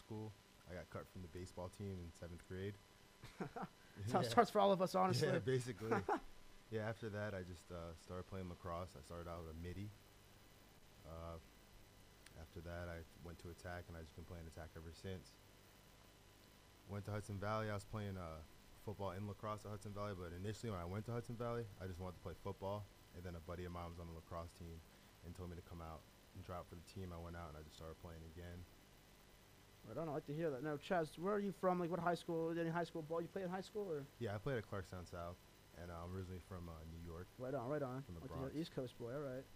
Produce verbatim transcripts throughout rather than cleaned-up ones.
school. I got cut from the baseball team in seventh grade. That's how it starts for all of us, honestly. Yeah, basically. Yeah, after that, I just uh, started playing lacrosse. I started out with a midi. Uh, after that, I went to attack, and I've just been playing attack ever since. Went to Hudson Valley. I was playing uh, football in lacrosse at Hudson Valley, but initially when I went to Hudson Valley, I just wanted to play football. And then a buddy of mine was on the lacrosse team and told me to come out and try out for the team. I went out, and I just started playing again. Right on. I like to hear that. Now, Chaz, where are you from? Like, what high school? Any high school ball? You play in high school, or? Yeah, I played at Clarkstown South, and uh, I'm originally from uh, New York. Right on, right on. From the Like to hear Bronx. East Coast boy. All right.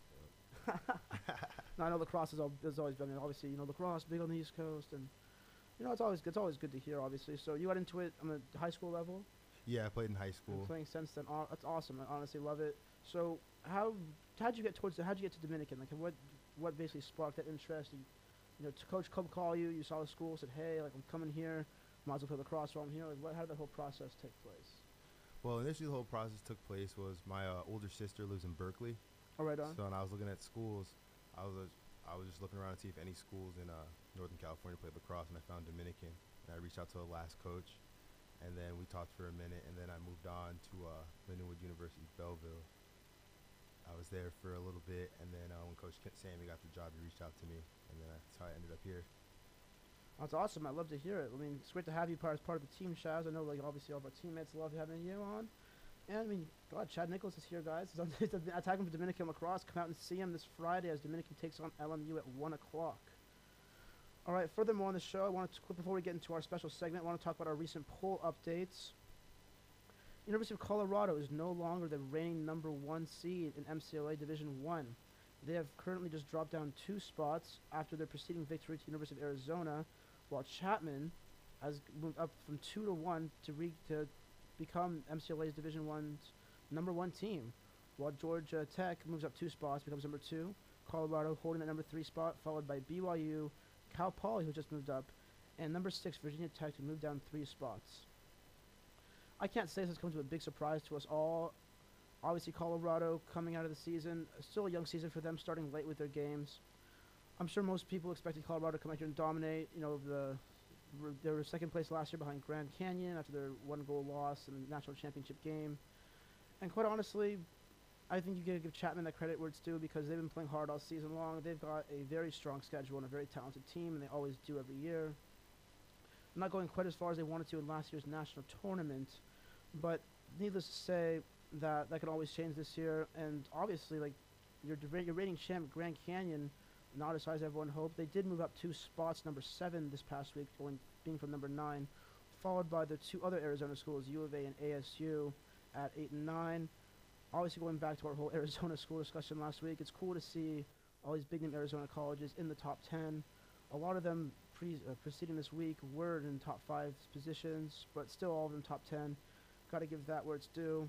No, I know lacrosse is, al- is always been. I mean, obviously, you know, lacrosse big on the East Coast, and you know, it's always it's always good to hear. Obviously, so you got into it on the high school level. Yeah, I played in high And school. playing since then. Aw- that's awesome. I honestly love it. So how how'd you get towards the, how'd you get to Dominican? Like, what what basically sparked that interest? You, you know, to coach come call you. You saw the school, said, hey, like I'm coming here. Might as well play lacrosse while I'm here. Like, what, how did that whole process take place? Well, initially the whole process took place was my uh, older sister lives in Berkeley. All right on. So when I was looking at schools, I was uh, I was just looking around to see if any schools in uh, Northern California played lacrosse, and I found Dominican. And I reached out to the last coach, and then we talked for a minute, and then I moved on to uh, Lindenwood University, Belleville. I was there for a little bit, and then uh, when Coach Kent Sammy got the job, he reached out to me, and then that's how I ended up here. That's awesome. I love to hear it. I mean, it's great to have you part as part of the team, Chaz. I know, like, obviously all of our teammates love having you on. And I mean, God, Chad Nichols is here, guys. He's on the attacking for Dominican lacrosse. Come out and see him this Friday as Dominican takes on L M U at one o'clock. All right. Furthermore on the show, I wanted to before we get into our special segment, I want to talk about our recent poll updates. University of Colorado is no longer the reigning number one seed in M C L A Division One. They have currently just dropped down two spots after their preceding victory to University of Arizona, while Chapman has moved up from two to one to re- to become M C L A's Division One's number one team, while Georgia Tech moves up two spots, becomes number two. Colorado holding the number three spot, followed by B Y U, Cal Poly, who just moved up, and number six Virginia Tech, who moved down three spots. I can't say this has come to a big surprise to us all. Obviously, Colorado coming out of the season, still a young season for them, starting late with their games. I'm sure most people expected Colorado to come out here and dominate. You know, the they were second place last year behind Grand Canyon after their one-goal loss in the national championship game. And quite honestly, I think you got to give Chapman that credit where it's due because they've been playing hard all season long. They've got a very strong schedule and a very talented team, and they always do every year. I'm not going quite as far as they wanted to in last year's national tournament, but needless to say that that can always change this year. And obviously, like your dra- your rating champ Grand Canyon, not as high as everyone hoped. They did move up two spots, number seven this past week, going being from number nine, followed by the two other Arizona schools, U of A and A S U, at eight and nine. Obviously, going back to our whole Arizona school discussion last week, it's cool to see all these big-name Arizona colleges in the top ten. A lot of them pre- uh, preceding this week were in top five positions, but still all of them top ten. Got to give that where it's due.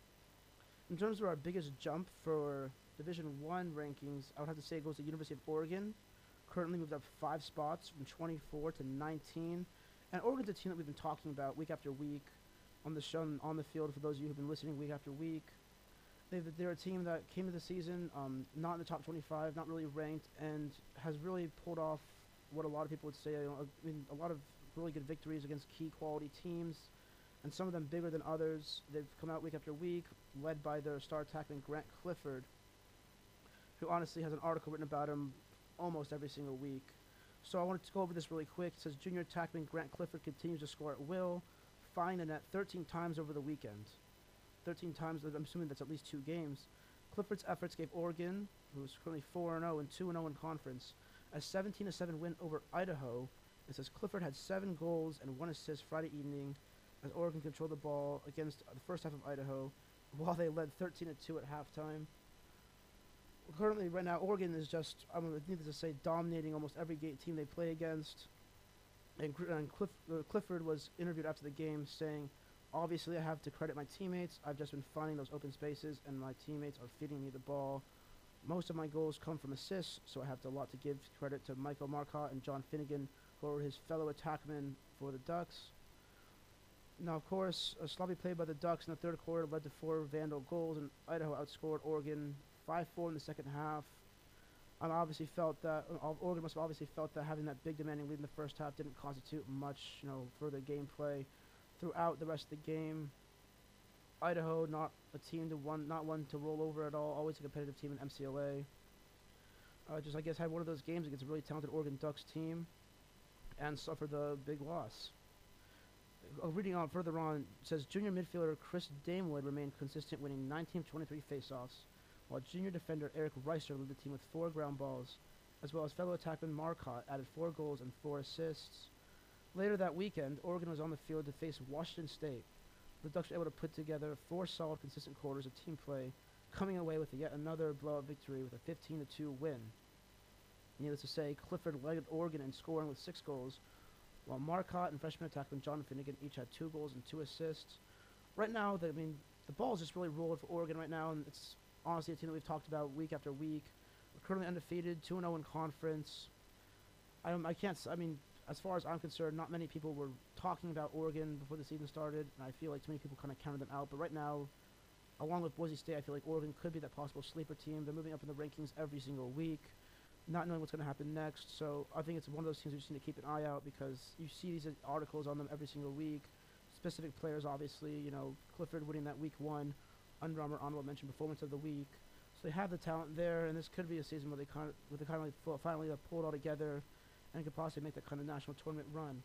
In terms of our biggest jump for Division One rankings, I would have to say it goes to University of Oregon. Currently moved up five spots from twenty-four to nineteen. And Oregon's a team that we've been talking about week after week on the show and on the field for those of you who've been listening week after week. They've, they're a team that came to the season um, not in the top twenty-five, not really ranked, and has really pulled off what a lot of people would say, you know, I mean, a lot of really good victories against key quality teams, and some of them bigger than others. They've come out week after week, led by their star attackman Grant Clifford, who honestly has an article written about him almost every single week. So I wanted to go over this really quick. It says junior attackman Grant Clifford continues to score at will, finding the net thirteen times over the weekend. thirteen times, I'm assuming that's at least two games. Clifford's efforts gave Oregon, who's currently four and oh and two and oh in conference, a seventeen to seven win over Idaho. It says Clifford had seven goals and one assist Friday evening as Oregon controlled the ball against the first half of Idaho, while they led thirteen to two at halftime. Currently, right now, Oregon is just, I'm needless to say, dominating almost every gate team they play against. And, and Cliff, uh, Clifford was interviewed after the game saying, obviously, I have to credit my teammates. I've just been finding those open spaces, and my teammates are feeding me the ball. Most of my goals come from assists, so I have to, a lot to give credit to Michael Marcotte and John Finnegan, who are his fellow attackmen for the Ducks. Now, of course, a sloppy play by the Ducks in the third quarter led to four Vandal goals, and Idaho outscored Oregon five four in the second half. I obviously felt that uh, Oregon must have obviously felt that having that big demanding lead in the first half didn't constitute much, you know, further gameplay throughout the rest of the game. Idaho, not a team to one, not one to roll over at all. Always a competitive team in M C L A. Uh, just I guess had one of those games against a really talented Oregon Ducks team, and suffered a big loss. Uh, reading on further on, it says junior midfielder Chris Damewood remained consistent, winning nineteen of twenty-three faceoffs, while junior defender Eric Reiser led the team with four ground balls, as well as fellow attackman Marcotte added four goals and four assists. Later that weekend, Oregon was on the field to face Washington State. The Ducks were able to put together four solid, consistent quarters of team play, coming away with a yet another blowout victory with a fifteen to two win. Needless to say, Clifford led Oregon in scoring with six goals, while Marcotte and freshman attackman John Finnegan each had two goals and two assists. Right now, the, I mean, the ball's just really rolling for Oregon right now, and it's honestly a team that we've talked about week after week. We're currently undefeated, two and oh in conference. I, don't, I can't, s- I mean, as far as I'm concerned, not many people were talking about Oregon before the season started, and I feel like too many people kind of counted them out. But right now, along with Boise State, I feel like Oregon could be that possible sleeper team. They're moving up in the rankings every single week, not knowing what's going to happen next. So I think it's one of those teams we just need to keep an eye out, because you see these uh, articles on them every single week. Specific players, obviously, you know, Clifford winning that week one Under Armour honorable mention performance of the week. So they have the talent there, and this could be a season where they kind of, where they kind of like fu- finally uh, pull it all together, and could possibly make that kind of national tournament run.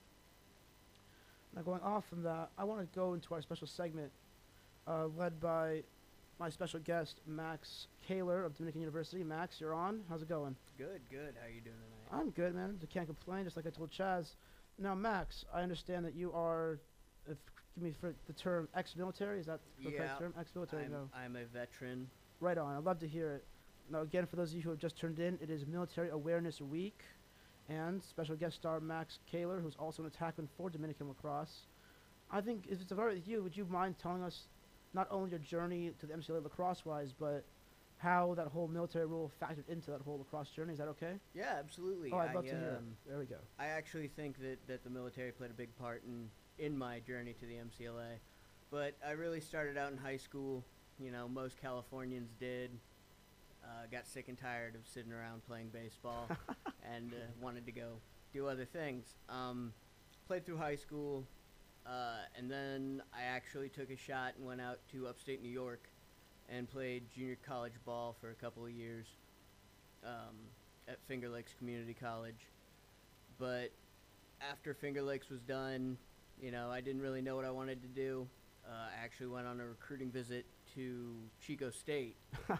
Now, going off from that, I want to go into our special segment, uh, led by my special guest, Max Kaler of Dominican University. Max, you're on. How's it going? Good, good. How you doing tonight? I'm good, man. I can't complain, just like I told Chaz. Now, Max, I understand that you are, if, give me for the term, ex-military. Is that the Yeah, correct term? Ex-military, I'm, no. I'm a veteran. Right on. I'd love to hear it. Now, again, for those of you who have just turned in, it is Military Awareness Week, and special guest star Max Kaler, who's also an attackman for Dominican lacrosse. I think, if it's all right with you, would you mind telling us not only your journey to the M C L A lacrosse-wise, but how that whole military rule factored into that whole lacrosse journey? Is that okay? Yeah, absolutely. Oh, I'd I, love to hear it. um, There we go. I actually think that, that the military played a big part in, in my journey to the M C L A. But I really started out in high school. You know, most Californians did. Uh, got sick and tired of sitting around playing baseball and uh, wanted to go do other things. Um, played through high school, uh, and then I actually took a shot and went out to upstate New York and played junior college ball for a couple of years um, at Finger Lakes Community College. But after Finger Lakes was done, you know, I didn't really know what I wanted to do. Uh, I actually went on a recruiting visit to Chico State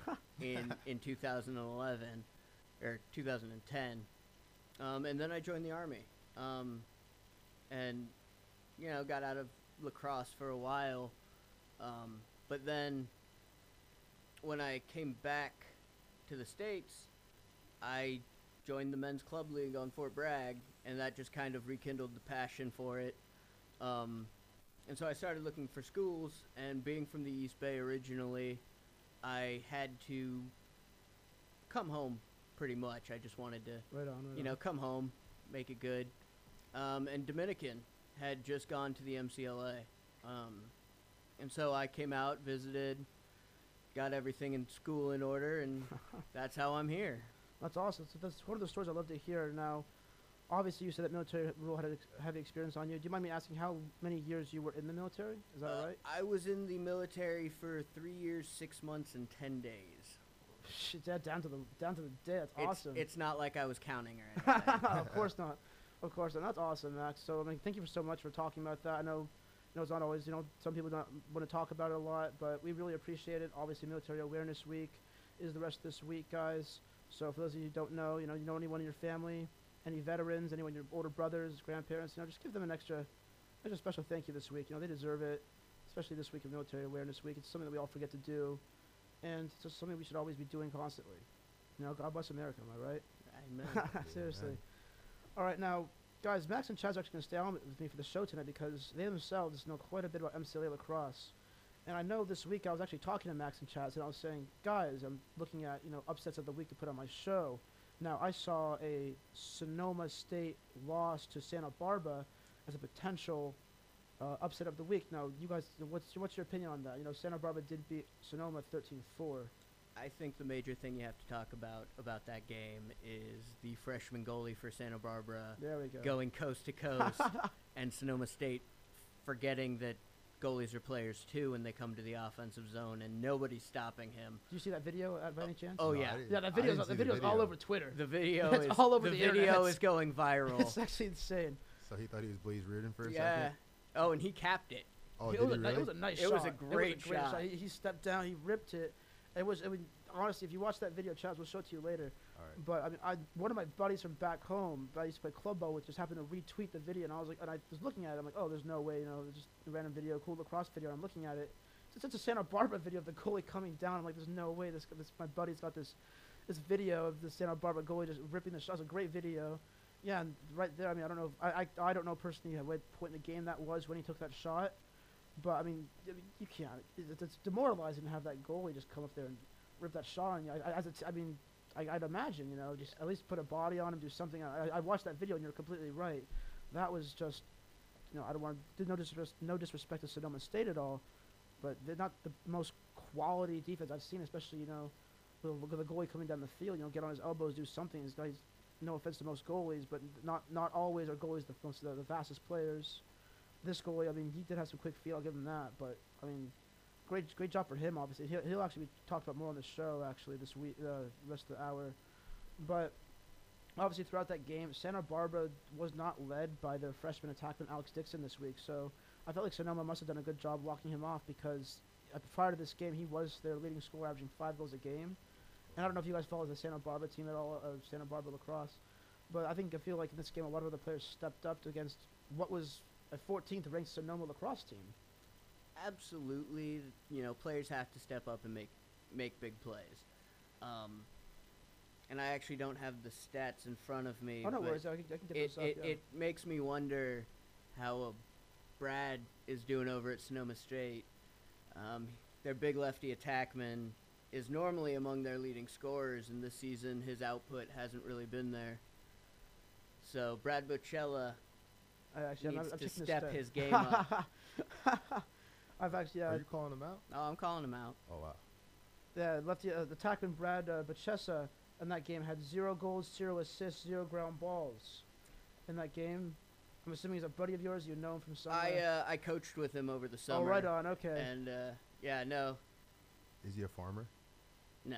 in in two thousand eleven or two thousand ten, um, and then I joined the Army, um, and you know got out of lacrosse for a while, um, but then when I came back to the States, I joined the men's club league on Fort Bragg, and that just kind of rekindled the passion for it. Um, And so I started looking for schools, and being from the East Bay originally, I had to come home pretty much. I just wanted to, Right on, right you know, on. come home, make it good. Um, and Dominican had just gone to the M C L A. Um, and so I came out, visited, got everything in school in order, and that's how I'm here. That's awesome. So that's one of the stories I love to hear. Now, obviously, you said that military rule had a ex- heavy experience on you. Do you mind me asking how many years you were in the military? Is that Uh, right? I was in the military for three years, six months, and ten days. Shit, that down to the down to the day. That's It's, awesome. it's not like I was counting or anything. Of course not. Of course not. That's awesome, Max. So I mean, thank you so much for talking about that. I know, you know, it's not always, you know, some people don't want to talk about it a lot, but we really appreciate it. Obviously, Military Awareness Week is the rest of this week, guys. So for those of you who don't know, you know, you know anyone in your family, any veterans, anyone, your older brothers, grandparents, you know, just give them an extra, extra special thank you this week. You know, they deserve it, especially this week of Military Awareness Week. It's something that we all forget to do, and it's just something we should always be doing constantly. You know, God bless America, am I right? Amen. Seriously. Amen. All right, now, guys, Max and Chaz are actually going to stay on with me for the show tonight because they themselves know quite a bit about M C L A lacrosse. And I know this week I was actually talking to Max and Chaz, and I was saying, guys, I'm looking at, you know, upsets of the week to put on my show. Now, I saw a Sonoma State loss to Santa Barbara as a potential uh, upset of the week. Now, you guys, what's what's your opinion on that? You know, Santa Barbara did beat Sonoma thirteen four. I think the major thing you have to talk about about that game is the freshman goalie for Santa Barbara There we go. going coast to coast, and Sonoma State forgetting that goalies are players too when they come to the offensive zone, and nobody's stopping him. Do you see that video uh, by any chance? Oh, No, yeah. I didn't- Yeah, that I video's didn't the see the video's all video. over Twitter. The video It's is all over the, the video internet. is going viral. It's actually insane. So he thought he was Blaze Reardon for a yeah. second. Oh, and he capped it. Oh, it, did was he a, ni- really? it was a nice It shot. was a great shot. He, he stepped down, he ripped it. It was, it was honestly, if you watch that video, Chaz, we'll show it to you later. All right. But I mean, I one of my buddies from back home, that I used to play club ball with, just happened to retweet the video, and I was like, and I was looking at it, I'm like, oh, there's no way, you know, it's just a random video, cool lacrosse video. And I'm looking at it, it's such a Santa Barbara video of the goalie coming down. I'm like, there's no way this, this my buddy's got this, this video of the Santa Barbara goalie just ripping the shot. It's a great video. Yeah, and right there, I mean, I don't know, if, I, I I don't know personally at what point in the game that was when he took that shot. But I mean, I mean you can't. It's, it's demoralizing to have that goalie just come up there and rip that shot on you. I, I, as a t- I mean, I, I'd imagine, you know, just at least put a body on him, do something. I, I watched that video, and you're completely right. That was just, you know, I don't want to no disrespect, no disrespect to Sonoma State at all, but they're not the most quality defense I've seen, especially, you know, with the goalie coming down the field. You know, get on his elbows, do something. This guy's, no offense to most goalies, but not not always are goalies the most the, the fastest players. This goalie, I mean, he did have some quick feet. I'll give him that. But I mean, great, great job for him. Obviously, he'll, he'll actually be talked about more on the show actually this week, uh, rest of the hour. But obviously, throughout that game, Santa Barbara was not led by their freshman attackman Alex Dixon this week. So I felt like Sonoma must have done a good job walking him off, because uh, prior to this game, he was their leading scorer, averaging five goals a game. And I don't know if you guys follow the Santa Barbara team at all, uh, Santa Barbara lacrosse, but I think I feel like in this game, a lot of other players stepped up against what was a fourteenth ranked Sonoma lacrosse team. Absolutely, you know, players have to step up and make make big plays. Um, and I actually don't have the stats in front of me. Oh, no but worries. I can, I can get It, those up. it, Yeah. it makes me wonder how uh, Brad is doing over at Sonoma State. Um, their big lefty attackman is normally among their leading scorers, and this season his output hasn't really been there. So Brad Bocella I actually, needs I'm, I'm to checking the step stat. his game up. I've actually, Are uh, you calling him out? Oh, I'm calling him out. Oh wow. the lefty, uh, the attackman Brad uh, Bachessa in that game had zero goals, zero assists, zero ground balls. In that game, I'm assuming he's a buddy of yours. You know him from somewhere. I uh, I coached with him over the summer. oh, right on. Okay. And uh, yeah, no, Is he a farmer? no.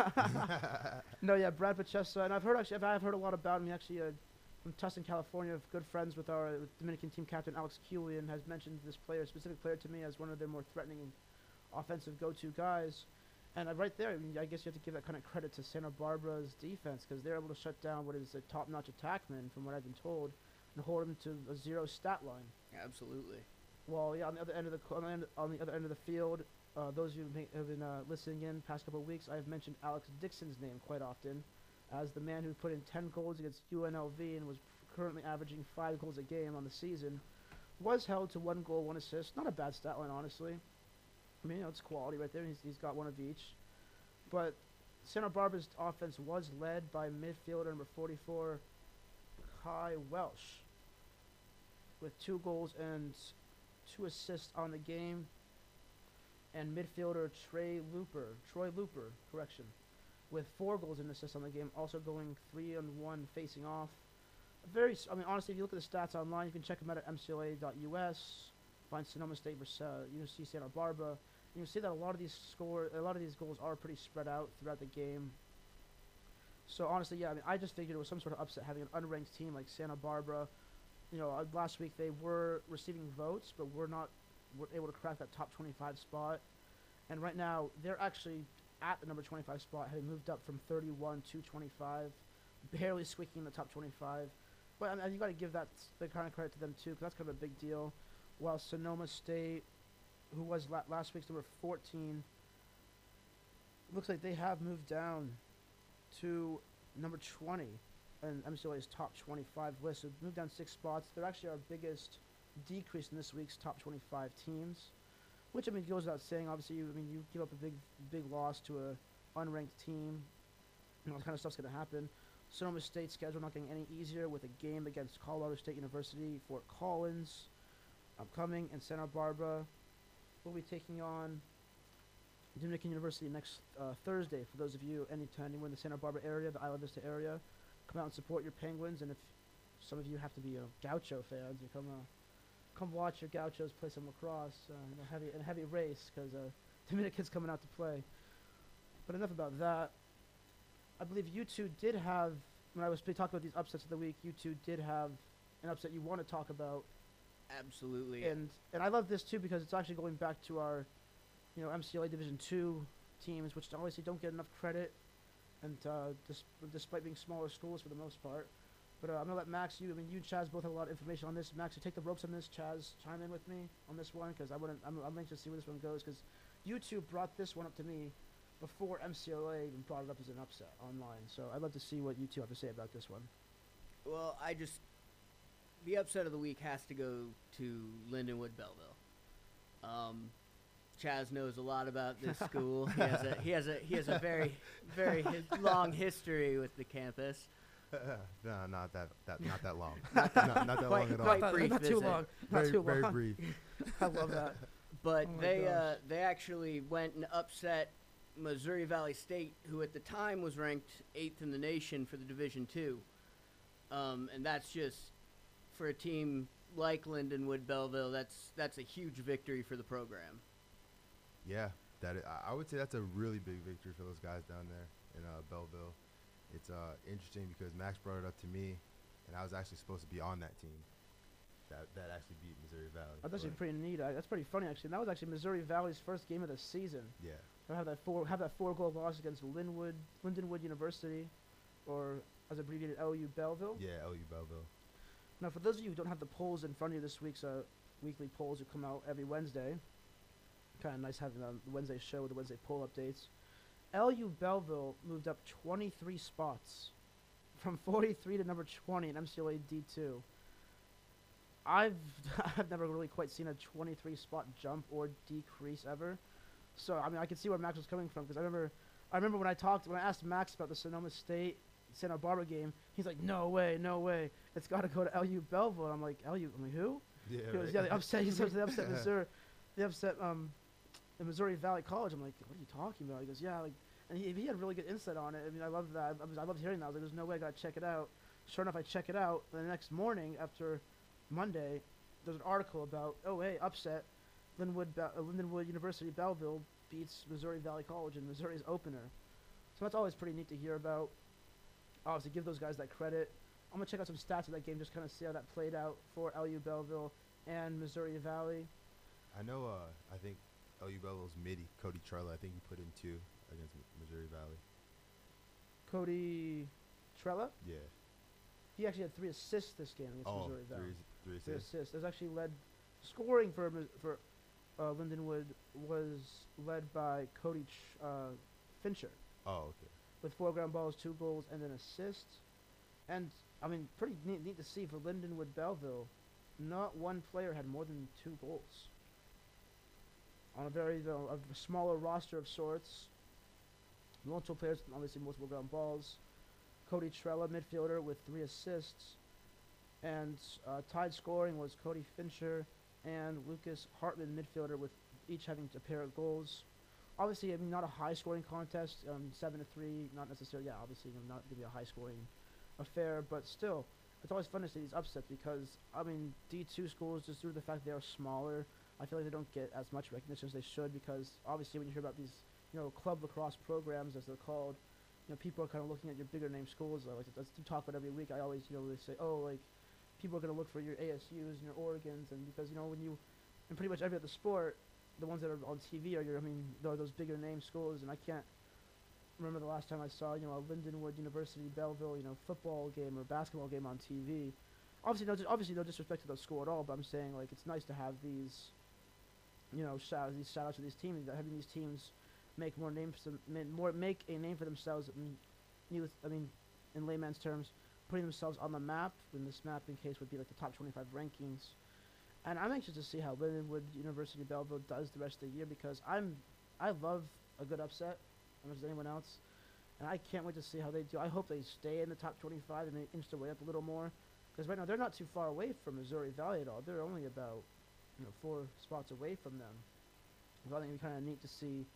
No, yeah, Brad Bachessa, and I've heard actually, I've, I've heard a lot about him. He actually, uh, from Tustin, California, good friends with our uh, Dominican team captain Alex Kulian, has mentioned this player, specific player, to me as one of their more threatening offensive go-to guys. And uh, right there, I mean, I guess you have to give that kind of credit to Santa Barbara's defense, because they're able to shut down what is a top-notch attackman, from what I've been told, and hold him to a zero stat line. Absolutely. Well, yeah, on the other end of the co- on the, end, on the other end of the field, uh, those of you who have been uh, listening in past couple of weeks, I've mentioned Alex Dixon's name quite often as the man who put in ten goals against U N L V and was currently averaging five goals a game on the season. Was held to one goal, one assist. Not a bad stat line, honestly. I mean, you know, it's quality right there. He's, he's got one of each. But Santa Barbara's offense was led by midfielder number forty-four, Kai Welsh, with two goals and two assists on the game. And midfielder Trey Looper, Troy Looper, correction, with four goals and assists on the game, also going three on one facing off. Very, s- I mean, honestly, if you look at the stats online, you can check them out at M C L A dot U S. Find Sonoma State versus uh, U C Santa Barbara. You can see that a lot of these score, a lot of these goals are pretty spread out throughout the game. So honestly, yeah, I mean, I just figured it was some sort of upset having an unranked team like Santa Barbara. You know, uh, last week they were receiving votes, but were not were able to crack that top twenty-five spot. And right now, they're actually at the number twenty-five spot, having moved up from thirty-one to twenty-five, barely squeaking in the top twenty-five. But I mean, you got to give that s- the kind of credit to them too, because that's kind of a big deal. While Sonoma State, who was la- last week's number fourteen, looks like they have moved down to number twenty in M C L A's top twenty-five list. So moved down six spots. They're actually our biggest decrease in this week's top twenty-five teams, which I mean goes without saying. Obviously, you, I mean you give up a big, big loss to a unranked team. You know, that kind of stuff's gonna happen. Sonoma State's schedule not getting any easier with a game against Colorado State University, Fort Collins, upcoming, and Santa Barbara will be taking on Dominican University next uh, Thursday. For those of you anytime anywhere in the Santa Barbara area, the Isla Vista area, come out and support your Penguins. And if some of you have to be uh, Gaucho fans, you come uh, come watch your Gauchos play some lacrosse uh, in a heavy in a heavy race because uh, Dominican's coming out to play. But enough about that. I believe you two did have, when I was talking about these upsets of the week, you two did have an upset you want to talk about. Absolutely. And and I love this too because it's actually going back to our, you know, M C L A Division Two teams, which obviously don't get enough credit, and uh, dis- despite being smaller schools for the most part. But uh, I'm gonna let Max. You, I mean, you and Chaz both have a lot of information on this. Max, you take the ropes on this. Chaz, chime in with me on this one because I wouldn't. I'm, I'm anxious to see where this one goes because you two brought this one up to me before M C L A even brought it up as an upset online. So I'd love to see what you two have to say about this one. Well, I just the upset of the week has to go to Lindenwood Belleville. Um, Chaz knows a lot about this school. He has a he has a he has a very very hi- long history with the campus. no, not that, that, not that long. not, not that Quite- long at all. quite not, brief not too visit. long. Not very, too very long. brief. I love that. But Oh my they uh, gosh. they actually went and upset Missouri Valley State, who at the time was ranked eighth in the nation for the Division Two, um, and that's just for a team like Lindenwood Belleville. That's that's a huge victory for the program. Yeah, that I- I would say that's a really big victory for those guys down there in uh, Belleville. It's uh, interesting because Max brought it up to me, and I was actually supposed to be on that team. That that actually beat Missouri Valley. That's actually but pretty neat. I, that's pretty funny actually. And that was actually Missouri Valley's first game of the season. Yeah, To have that four have that four goal loss against Linwood Lindenwood University, or as abbreviated L U Belleville. yeah, L U Belleville. Now, for those of you who don't have the polls in front of you, this week's uh, weekly polls that come out every Wednesday. Kind of nice having um, the Wednesday show with the Wednesday poll updates. L U Belleville moved up twenty-three spots, from forty-three to number twenty in M C L A D two. I've I've never really quite seen a twenty-three spot jump or decrease ever. So I mean I can see where Max was coming from because I remember I remember when I talked when I asked Max about the Sonoma State Santa Barbara game, he's like, no way, no way, it's got to go to L U Belleville. And I'm like, L U, I'm like, who? Yeah, He goes, right. yeah, they upset. He says they upset Missouri, they upset um, the Missouri Valley College. I'm like, what are you talking about? He goes, yeah, like, and he, he had really good insight on it. I mean, I loved that. I, was, I loved hearing that. I was like, there's no way I gotta check it out. Sure enough, I check it out. The next morning after Monday, there's an article about, oh hey, upset, Lindenwood, Be- uh, Lindenwood University Belleville beats Missouri Valley College in Missouri's opener. So that's always pretty neat to hear about. Obviously, give those guys that credit. I'm gonna check out some stats of that game, just kind of see how that played out for L U Belleville and Missouri Valley. I know. Uh, I think L U Belleville's midi Cody Trella. I think he put in two against M- Missouri Valley. Cody Trella, Yeah. he actually had three assists this game against Oh, Missouri Valley. three, three Three assists. assists. It was actually led, scoring for Mis- for uh, Lindenwood was led by Cody Ch- uh, Fincher Oh, okay. with four ground balls, two goals, and an assist. And I mean, pretty neat, neat to see for Lindenwood Belleville. Not one player had more than two goals. On a very though, a smaller roster of sorts. Multiple players, obviously multiple ground balls. Cody Trella, midfielder, with three assists. And uh, tied scoring was Cody Fincher and Lucas Hartman, midfielder, with each having a pair of goals. Obviously, I mean, not a high-scoring contest. Um, seven to three, not necessarily. Yeah, obviously, you know, not gonna be a high-scoring affair, but still, it's always fun to see these upsets because I mean, D two schools, just due to the fact they are smaller, I feel like they don't get as much recognition as they should because obviously, when you hear about these, you know, club lacrosse programs as they're called, you know, people are kind of looking at your bigger name schools. I like to, to talk about every week. I always, you know, they say, oh, like, people are gonna look for your A S Us and your Oregons, and because you know when you, in pretty much every other sport, the ones that are on T V are your, I mean, they're those bigger name schools, and I can't remember the last time I saw, you know, a Lindenwood University Belleville, you know, football game or basketball game on T V. Obviously, no, dis- obviously no disrespect to the school at all, but I'm saying like it's nice to have these, you know, shout these shout outs to these teams, that having these teams make more names, for them, ma- more make a name for themselves. I mean, needless, I mean, in layman's terms, putting themselves on the map. And this map, in case, would be like the top twenty-five rankings. And I'm anxious to see how Lindenwood University Belleville does the rest of the year because I'm, I love a good upset, as much as anyone else, and I can't wait to see how they do. I hope they stay in the top twenty-five and they inch their way up a little more, because right now they're not too far away from Missouri Valley at all. They're only about, you know, four spots away from them. So I think it'd be kind of neat to see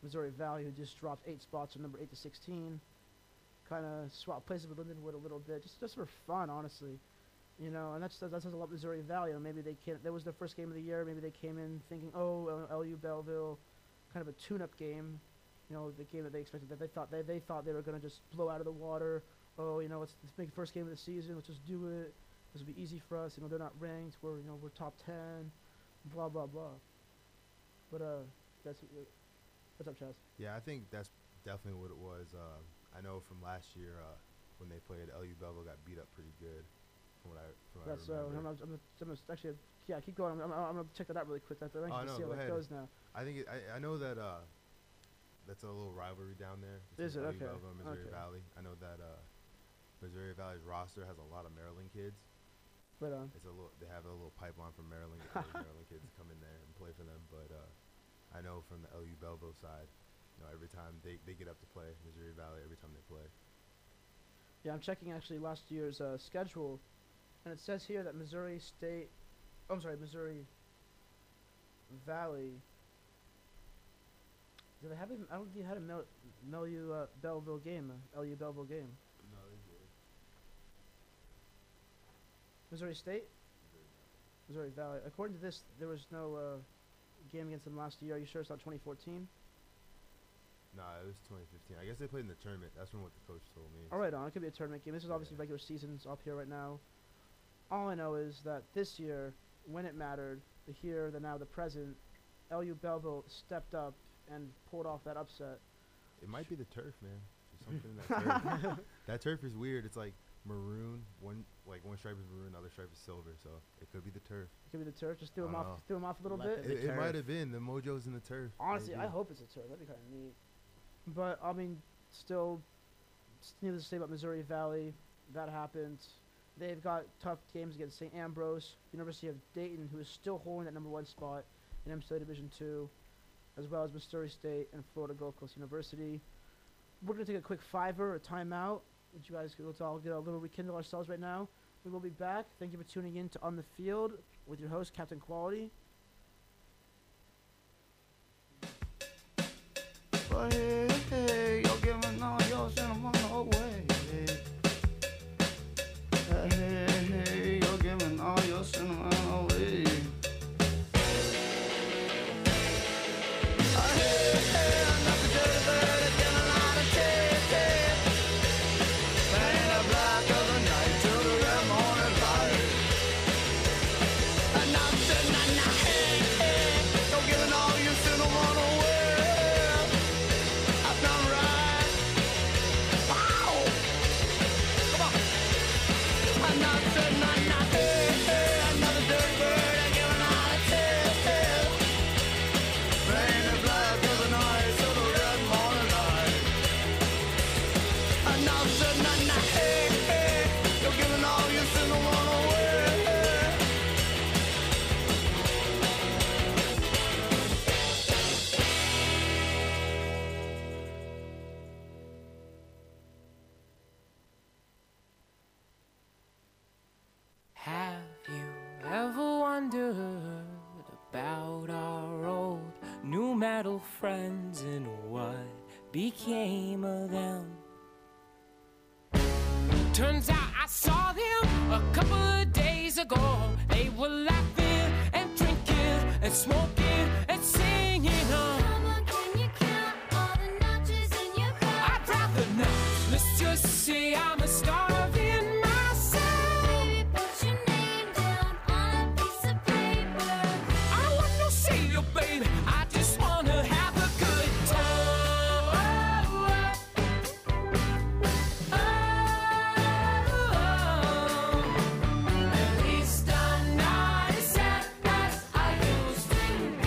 Missouri Valley, who just dropped eight spots from number eight to sixteen. Kind of swap places with Lindenwood a little bit, just just for fun, honestly. You know, and that's that says a lot. Missouri Valley. You know, maybe they can't. That was their first game of the year. Maybe they came in thinking, oh, L U Belleville, kind of a tune-up game. You know, the game that they expected. That they thought they they thought they were gonna just blow out of the water. Oh, you know, it's it's the first game of the season. Let's just do it. This will be easy for us. You know, they're not ranked. We're you know we're top ten. Blah blah blah. But uh, that's what's up, Chaz? Yeah, I think that's definitely what it was. Uh, I know from last year uh, when they played, L U Belleville got beat up pretty good. From what I, from what That's I uh, remember. I'm, I'm, I'm, I'm gonna actually, yeah, keep going. I'm, I'm, I'm gonna check that out really quick. That Oh, I no, see how go that ahead. goes now. I think it, I I know that uh, that's a little rivalry down there. Is it? between L U Okay. Belleville and Missouri Okay. Valley. I know that uh, Missouri Valley's roster has a lot of Maryland kids. Right on. It's a little. They have a little pipeline from Maryland. Get those Maryland kids to come in there and play for them. But uh, I know from the L U Belleville side, you know, every time they, they get up to play Missouri Valley, every time they play. Yeah, I'm checking actually last year's uh, schedule, and it says here that Missouri State, oh, I'm sorry, Missouri Valley. Do they have? A, I don't think they had a Mel, Mel U uh, Belleville game, uh, L U Belleville game. No, they did. Missouri State, Missouri Valley. According to this, there was no uh, game against them last year. Are you sure it's not twenty fourteen? Nah, it was twenty fifteen. I guess they played in the tournament. That's from what the coach told me. All right, on. It could be a tournament game. This is obviously Yeah. regular season's up here right now. All I know is that this year, when it mattered, the here, the now, the present, L U Belleville stepped up and pulled off that upset. It might be the turf, man. There's something in that turf. That turf is weird. It's like maroon. One like one stripe is maroon, the other stripe is silver. So it could be the turf. It could be the turf. Just threw I him don't off, know. threw him off a little Let bit. The It, it might turf. have been the mojo's in the turf. Honestly, I maybe. hope it's a turf. That'd be kind of neat. But I mean, still, s- needless to say about Missouri Valley, that happened. They've got tough games against Saint Ambrose, University of Dayton, who is still holding that number one spot in M C L A Division Two, as well as Missouri State and Florida Gulf Coast University. We're gonna take a quick fiver, a timeout. Would you guys let's all get a little rekindle ourselves right now? We will be back. Thank you for tuning in to On the Field with your host, Captain Quality. But hey, hey, you're giving all your sentimental away. Hey, hey, hey, you're giving all your sentimental away. Ah, hey, hey, I'm not the dirty bird, it's getting a lot of tea. Paint the black of the night till the red morning light. And I'm sitting on the hey, hey, you're giving all your sentimental away. I've done right. Wow. Come on. I'm not sitting on the hey, hey, another dirty bird, I'm giving all a tail. Paint the black of the night till the red morning light. I'm not sitting on the hey, hey, you're giving all your sentimental away. Have you ever wondered about our old new metal friends and what became of them? Turns out I saw them a couple of days ago. They were laughing and drinking and smoking and singing on. Mama, can you count all the notches in your belt? I'd rather not. Let's just say I'm a starving myself. Baby, put your name down on a piece of paper. I don't want no sailor, baby. I just wanna have a good time. At least I'm not as sad as I used to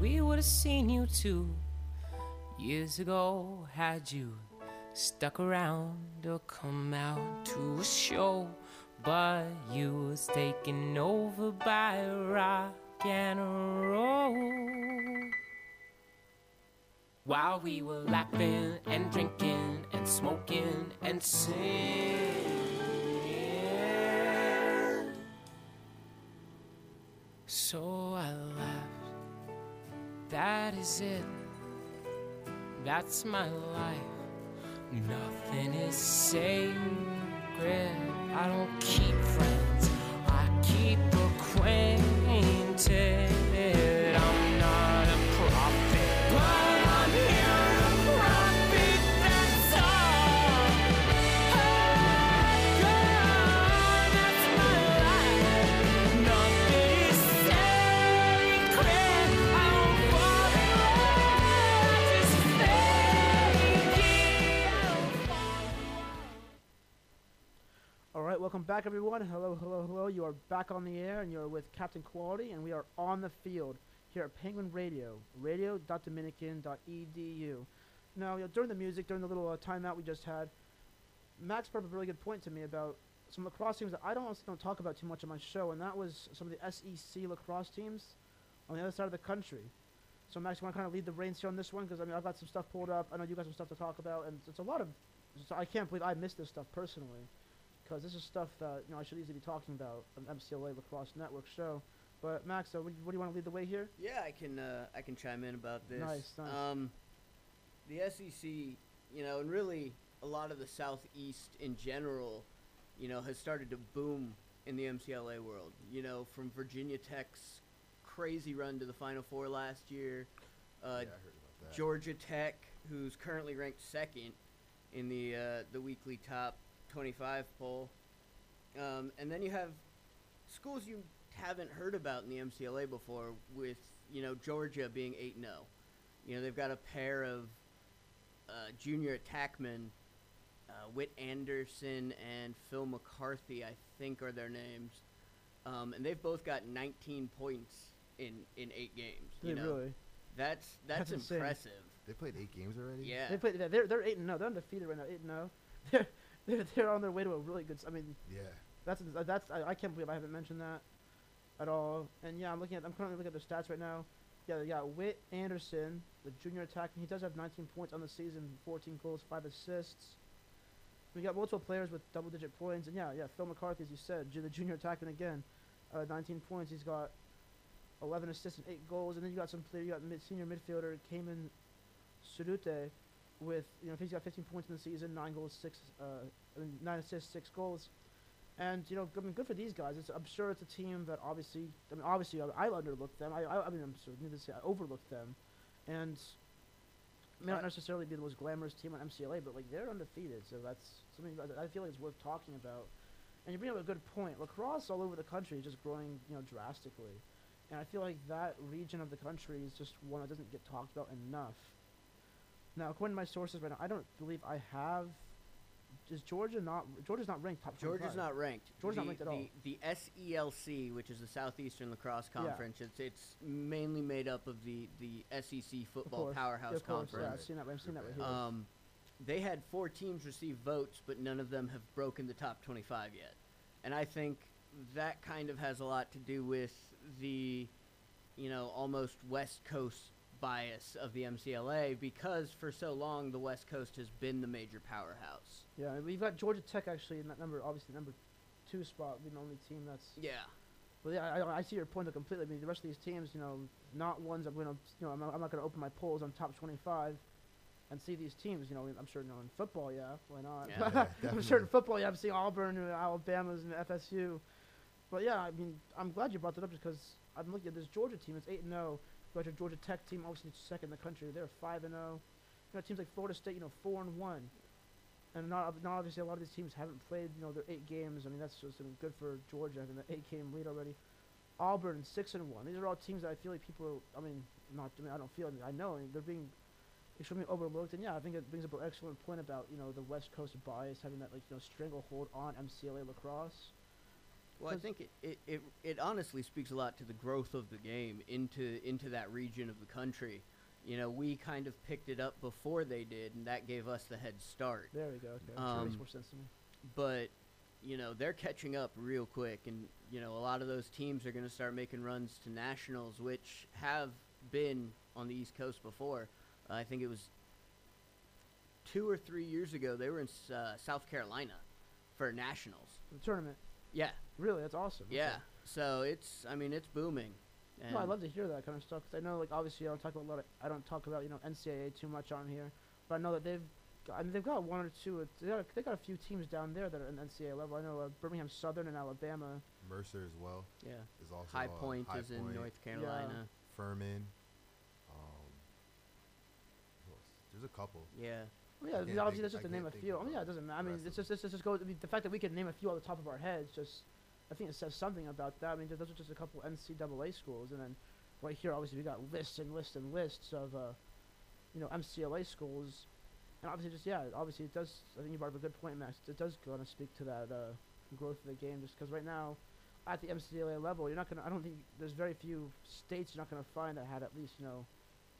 we would have seen you two years ago had you stuck around or come out to a show. But you was taken over by rock and roll. While we were laughing and drinking and smoking and singing, so I laughed. That is it. That's my life. Nothing is sacred. I don't keep friends. I keep acquainted. I'm not a prophet, but I'm here to profit. That's all. Hey, girl, that's my life. Nothing is sacred. I don't fall in love. I just fake it. I don't fall in love. All right, welcome back, everyone. Hello, hello, hello. You are back on the air, and you are with Captain Quality, and we are on the field here at Penguin Radio, radio dot dominican dot e d u. Now, you know, during the music, during the little uh, timeout we just had, Max brought up a really good point to me about some lacrosse teams that I don't honestly don't talk about too much on my show, and that was some of the S E C lacrosse teams on the other side of the country. So, Max, you want to kind of lead the reins here on this one? Because, I mean, I've got some stuff pulled up. I know you got some stuff to talk about, and it's a lot of... So I can't believe I missed this stuff personally, because this is stuff that, you know, I should easily be talking about on M C L A Lacrosse Network show. But, Max, uh, what, what do you want to lead the way here? Yeah, I can uh, I can chime in about this. Nice, nice. Um, the S E C, you know, and really a lot of the Southeast in general, you know, has started to boom in the M C L A world. You know, from Virginia Tech's crazy run to the Final Four last year, uh, yeah, I heard about that. Georgia Tech, who's currently ranked second in the uh, the weekly top twenty-five poll, um, and then you have schools you haven't heard about in the M C L A before, with, you know, Georgia being eight and oh. You know, they've got a pair of uh, junior attackmen, uh, Whit Anderson and Phil McCarthy, I think are their names, um, and they've both got nineteen points in, in eight games. You They know, really? that's that's, That's insane. impressive. They played eight games already? Yeah. They play, they're they're eight and no. They're undefeated right now. Eight and no. They're they're they're on their way to a really good. s- I mean, Yeah. that's that's I, I can't believe I haven't mentioned that at all. And yeah, I'm looking at I'm currently looking at their stats right now. Yeah, they got Whit Anderson, the junior attacker. He does have nineteen points on the season, fourteen goals, five assists. We got multiple players with double-digit points, and yeah, yeah, Phil McCarthy, as you said, ju- the junior attackman again, uh, nineteen points. He's got eleven assists and eight goals, and then you got some player. You got mid senior midfielder Cayman Surute with, you know, he's got fifteen points in the season, nine goals, six, uh, I mean, nine assists, six goals, and you know, I mean, good for these guys. It's, I'm sure it's a team that obviously, I mean, obviously, I, I underlooked them. I, I, I mean, I'm sorry, needless to say, I overlooked them, and may not Uh, necessarily be the most glamorous team on M C L A, but like they're undefeated, so that's something that I feel like is worth talking about. And you bring up a good point. Lacrosse all over the country is just growing, you know, drastically, and I feel like that region of the country is just one that doesn't get talked about enough. Now, according to my sources right now, I don't believe I have. Is Georgia not? Georgia's not ranked top Georgia's twenty-five. not ranked. Georgia's the, not ranked at the, all. The S E L C, which is the Southeastern Lacrosse Yeah. Conference, it's it's mainly made up of the, the S E C Of football course. powerhouse Yeah, of course, Yeah, I've conference. seen that. I've seen that right here. Um, they had four teams receive votes, but none of them have broken the top twenty-five yet. And I think that kind of has a lot to do with the, you know, almost West Coast bias of the M C L A, because for so long the West Coast has been the major powerhouse. Yeah, and we've got Georgia Tech actually in that number, obviously number two spot, being the only team that's. Yeah. But yeah, I, I see your point completely. I mean, the rest of these teams, you know, not ones I'm gonna, you know, I'm not, I'm not gonna open my polls on top twenty-five and see these teams. You know, I'm sure, you know, in football, yeah, why not? Yeah, yeah, I'm sure in definitely. football, yeah, I'm seeing Auburn, and Alabama's, and F S U. But yeah, I mean, I'm glad you brought that up because I'm looking at this Georgia team. It's eight and zero. You got your Georgia Tech team, obviously second in the country. They're five and zero. You know, teams like Florida State, you know, four and one. And not, not obviously a lot of these teams haven't played, you know, their eight games. I mean, that's just I mean, good for Georgia having an eight-game lead already. Auburn six and one. These are all teams that I feel like people are. I mean, not. I mean, I don't feel. I, mean, I know I mean, they're being extremely overlooked. And yeah, I think it brings up an excellent point about, you know, the West Coast bias having that, like, you know, stranglehold on M C L A lacrosse. Well, I 'Cause- think it, it, it, it honestly speaks a lot to the growth of the game into into that region of the country. You know, we kind of picked it up before they did, and that gave us the head start. There we go. Okay, that Um, makes more sense to me. But, you know, they're catching up real quick, and, you know, a lot of those teams are going to start making runs to nationals, which have been on the East Coast before. Uh, I think it was two or three years ago, they were in s- uh, South Carolina for nationals. The tournament. Yeah, Really, that's awesome. Okay. yeah. So it's, I mean, it's booming. And No, I love to hear that kind of stuff because I know, like, obviously, I don't talk about a lot. Of, I don't talk about you know N C double A too much on here, but I know that they've, got, I mean, they've got one or two. They got, they got a few teams down there that are in N C double A level. I know uh, Birmingham Southern in Alabama. Mercer as well yeah. is also High uh, Point High is in Point, North Carolina. Furman. Um, who else? There's a couple. Yeah. Well, yeah, I mean, can't obviously think- that's just I to name a can't think few. of I mean, yeah, the it doesn't matter. I mean, rest it's of just, it's just, it just goes. I mean, the fact that we can name a few off the top of our heads, just, I think it says something about that. I mean, those are just a couple N C double A schools, and then right here, obviously, we got lists and lists and lists of, uh, you know, M C L A schools, and obviously, just yeah, obviously, it does. I think you brought up a good point, Max. It does kind of speak to that uh, growth of the game, just because right now, at the M C L A level, you're not gonna. I don't think there's very few states you're not gonna find that had at least you know,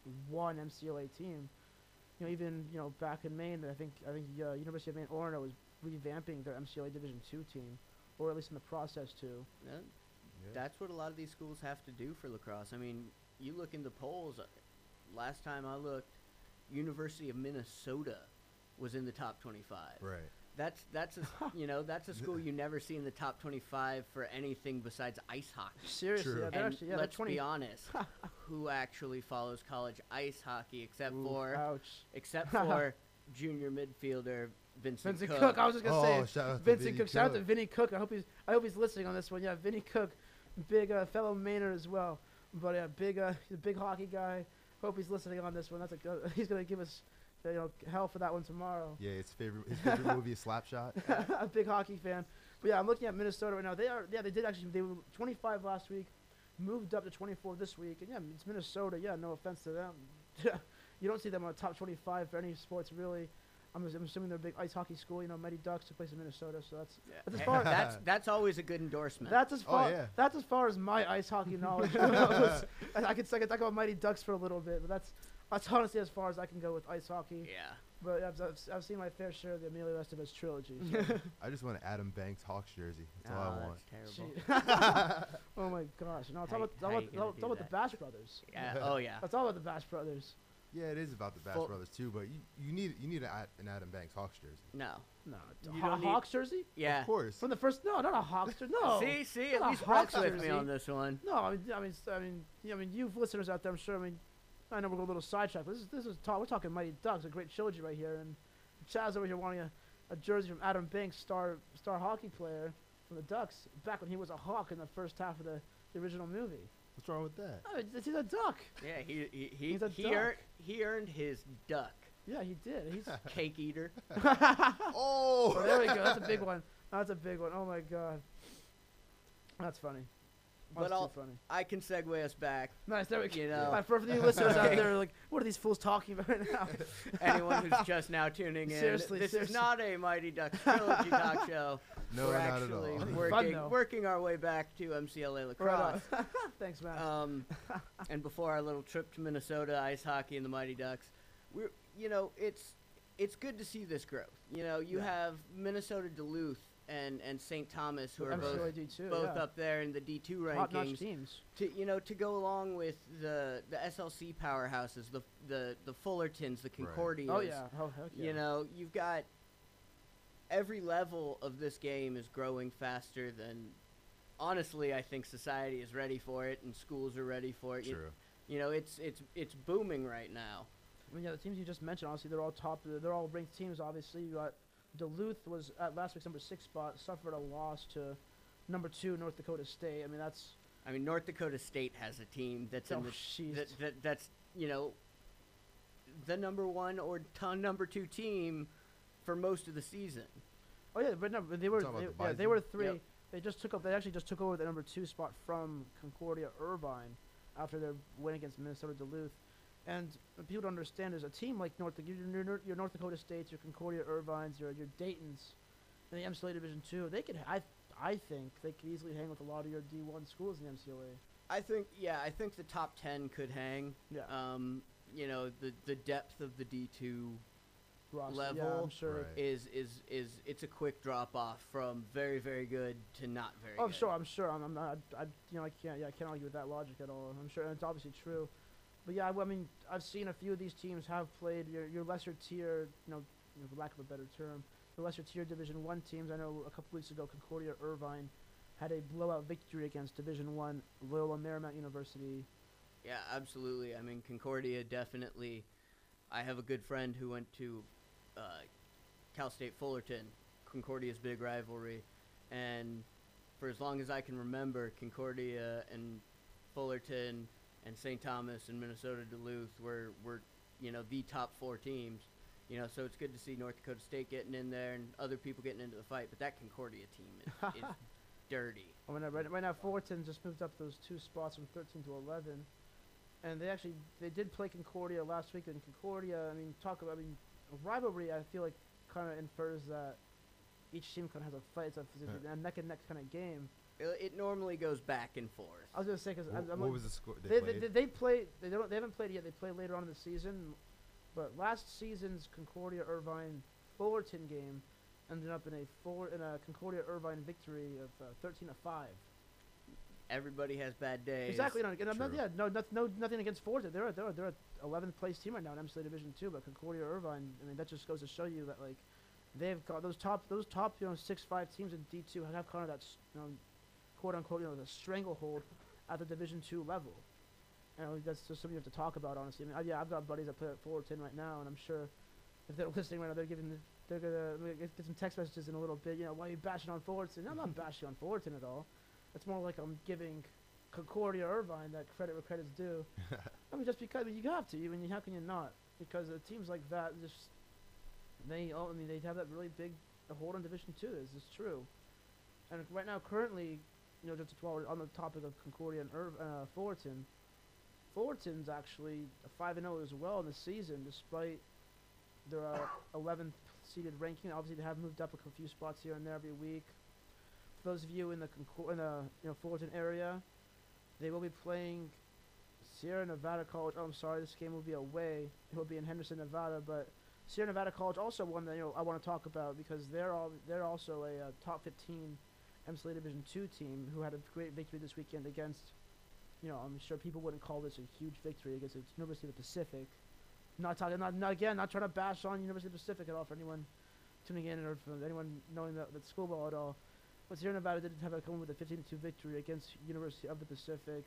one M C L A team. You know, even you know back in Maine, I think I think uh, University of Maine Orono was revamping their M C L A Division Two team, or at least in the process to. Yeah. Yeah. That's what a lot of these schools have to do for lacrosse. I mean, you look in the polls. uh, Last time I looked, University of Minnesota was in the top twenty-five. Right. That's that's a s- you know that's a school you never see in the top twenty-five for anything besides ice hockey. Seriously, True. yeah, they're And actually yeah, they're let's twenty. be honest, who actually follows college ice hockey except Ooh, for ouch. except for junior midfielder Vincent, Vincent Cook. Cook. I was just gonna Oh, say shout out to Vincent Vinny Cook. Shout out to Cook. Vinny Cook. I hope he's I hope he's listening on this one. Yeah, Vinny Cook, big uh, fellow Mainer as well. But yeah, big uh, he's a big hockey guy. Hope he's listening on this one. That's a good. He's gonna give us uh, you know hell for that one tomorrow. Yeah, his favorite his favorite movie is Slapshot. A big hockey fan. But yeah, I'm looking at Minnesota right now. They are yeah they did actually they were twenty-five last week, moved up to twenty-four this week, and yeah it's Minnesota. Yeah, no offense to them. You don't see them on the top twenty-five for any sports really. I'm, I'm assuming they're a big ice hockey school. You know, Mighty Ducks took place in Minnesota, so that's Yeah. that's as Hey, far that's that's always a good endorsement. that's as Oh, far yeah. that's as far as my ice hockey knowledge goes. I, I could I could talk about Mighty Ducks for a little bit, but that's that's honestly as far as I can go with ice hockey. yeah. But I've, I've, I've seen my fair share of the Emilio Estevez trilogy. So. I just want an Adam Banks Hawks jersey. That's all Oh, I want. that's terrible. Gee. Oh my gosh! No, it's all How about, y- all how about, you gonna all, do it's all about the that? Bash Brothers. Yeah. Oh yeah. That's all about the Bash Brothers. Yeah, it is about the Bash Full- Brothers too, but you, you need you need an, Ad- an Adam Banks Hawks jersey. No. No, You Haw- don't need- Hawks jersey Yeah. Of course. from the first. No, not a Hawks jersey. No. See, see, at not a least Hawks Brooks with me jersey. on this one. No, I mean, I mean, I mean, yeah, I mean, you listeners out there, I'm sure. I mean, I know we're going a little sidetracked, but this is this is talk. We're talking Mighty Ducks, a great trilogy right here, and Chaz over here wanting a, a jersey from Adam Banks, star star hockey player from the Ducks, back when he was a Hawk in the first half of the, the original movie. What's wrong with that? Oh, it's, he's a Duck. Yeah, he he he He's a he, duck. earned, he earned his duck. Yeah, he did. He's. Cake eater. Oh! Oh, there we go. That's a big one. That's a big one. Oh my god. That's funny. But That's I'll- too funny. I can segue us back. Nice. There we go. You know. Alright, for the new listeners out there, like, what are these fools talking about right now? Anyone who's just now tuning in, Seriously, this seriously. is not a Mighty Ducks trilogy talk show. No, We're not at actually all. Fun, working though. working our way back to M C L A Right lacrosse. on. Thanks, man. Um, and before our little trip to Minnesota, ice hockey and the Mighty Ducks, we're you know it's it's good to see this growth. You know, you Yeah. have Minnesota Duluth and and Saint Thomas who are M C L A both D two, both yeah. up there in the D two Top-notch rankings. teams. To you know to go along with the the S L C powerhouses, the the the Fullertons, the Right. Concordias. Oh yeah. Oh heck yeah. You know, you've got every level of this game is growing faster than honestly I think society is ready for it and schools are ready for it. You, True. you know, it's it's it's booming right now. I mean, yeah, the teams you just mentioned, honestly, they're all top. They're all ranked teams. Obviously, you got Duluth was at last week's number six spot, suffered a loss to number two North Dakota State. I mean, that's I mean, North Dakota State has a team that's oh, in the jeez. that, that that's you know the number one or ton number two team for most of the season. Oh yeah, but no, but they were talking they, about the yeah, they Bison? were three. Yep. They just took up. They actually just took over the number two spot from Concordia Irvine after their win against Minnesota Duluth. And what people don't understand is a team like North your, your, Nor- your North Dakota States, your Concordia Irvines, your your Dayton's, in the M C L A Division Two. They could. I I think they could easily hang with a lot of your D one schools in the M C L A. I think, yeah, I think the top ten could hang. Yeah. Um, you know, the the depth of the D two Roster. Yeah, level I'm sure. Right. is is is it's a quick drop off from very very good to not very Oh, I'm good. sure. I'm sure. I'm, I'm not. I, you know, I can't. Yeah, I can't argue with that logic at all. I'm sure, and it's obviously true. But yeah, I, I mean, I've seen a few of these teams have played your your lesser tier, you know, you know, for lack of a better term, the lesser tier Division One teams. I know a couple weeks ago, Concordia Irvine had a blowout victory against Division One Loyola Marymount University. Yeah, absolutely. I mean, Concordia definitely. I have a good friend who went to uh, Cal State Fullerton, Concordia's big rivalry, and for as long as I can remember, Concordia and Fullerton and Saint Thomas and Minnesota Duluth were, were, you know, the top four teams. You know, so it's good to see North Dakota State getting in there and other people getting into the fight. But that Concordia team is, is dirty. I mean, right, right now Fullerton just moved up those two spots from thirteen to eleven, and they actually they did play Concordia last week. And Concordia, I mean, talk about I mean, a rivalry. I feel like kind of infers that each team kind of has a fight. It's a, it's a neck and neck kind of game. It, it normally goes back and forth. I was gonna say because Wh- I'm, I'm what like, was the score? They, They, played? they, they play. They don't. They haven't played yet. They play later on in the season. But last season's Concordia Irvine Fullerton game ended up in a Fuller, in a Concordia Irvine victory of uh, thirteen to five. Everybody has bad days. Exactly. No, and I'm not, True. yeah. No, no, no, nothing against Fullerton. They're a, they're a, they're a eleventh place team right now in M C L A Division Two. But Concordia Irvine. I mean, that just goes to show you that like they've got those top those top you know six five teams in D two have kind of that s- you know quote unquote you know the stranglehold at the Division Two level. You know, that's just something you have to talk about, honestly. I mean, I, yeah, I've got buddies that play at Fullerton right now, and I'm sure if they're listening right now, they're giving, the, they're gonna I'm gonna get, get some text messages in a little bit. You know, why are you bashing on Fullerton? I'm not bashing on Fullerton at all. It's more like I'm giving Concordia Irvine that credit where credit's due. I mean, just because I mean, you have to. I mean, how can you not? Because the teams like that just they all. I mean, they have that really big hold on Division Two. This is true. And right now, currently, you know, just while we're on the topic of Concordia and Irv, uh, Fullerton. Fullerton's actually a five and oh as well in the season, despite their uh, eleventh seeded ranking. Obviously, they have moved up a c- few spots here and there every week. For those of you in the Concor- in the you know Fullerton area, they will be playing Sierra Nevada College. Oh, I'm sorry, this game will be away. It will be in Henderson, Nevada. But Sierra Nevada College also one that you know I want to talk about because they're all they're also a uh, top fifteen M C L A Division Two team who had a great victory this weekend against. You know, I'm sure people wouldn't call this a huge victory against the University of the Pacific. Not talking, not, not again, not trying to bash on University of the Pacific at all for anyone tuning in or for anyone knowing that, that school ball at all. But Sierra Nevada did have a come with a fifteen to two victory against University of the Pacific.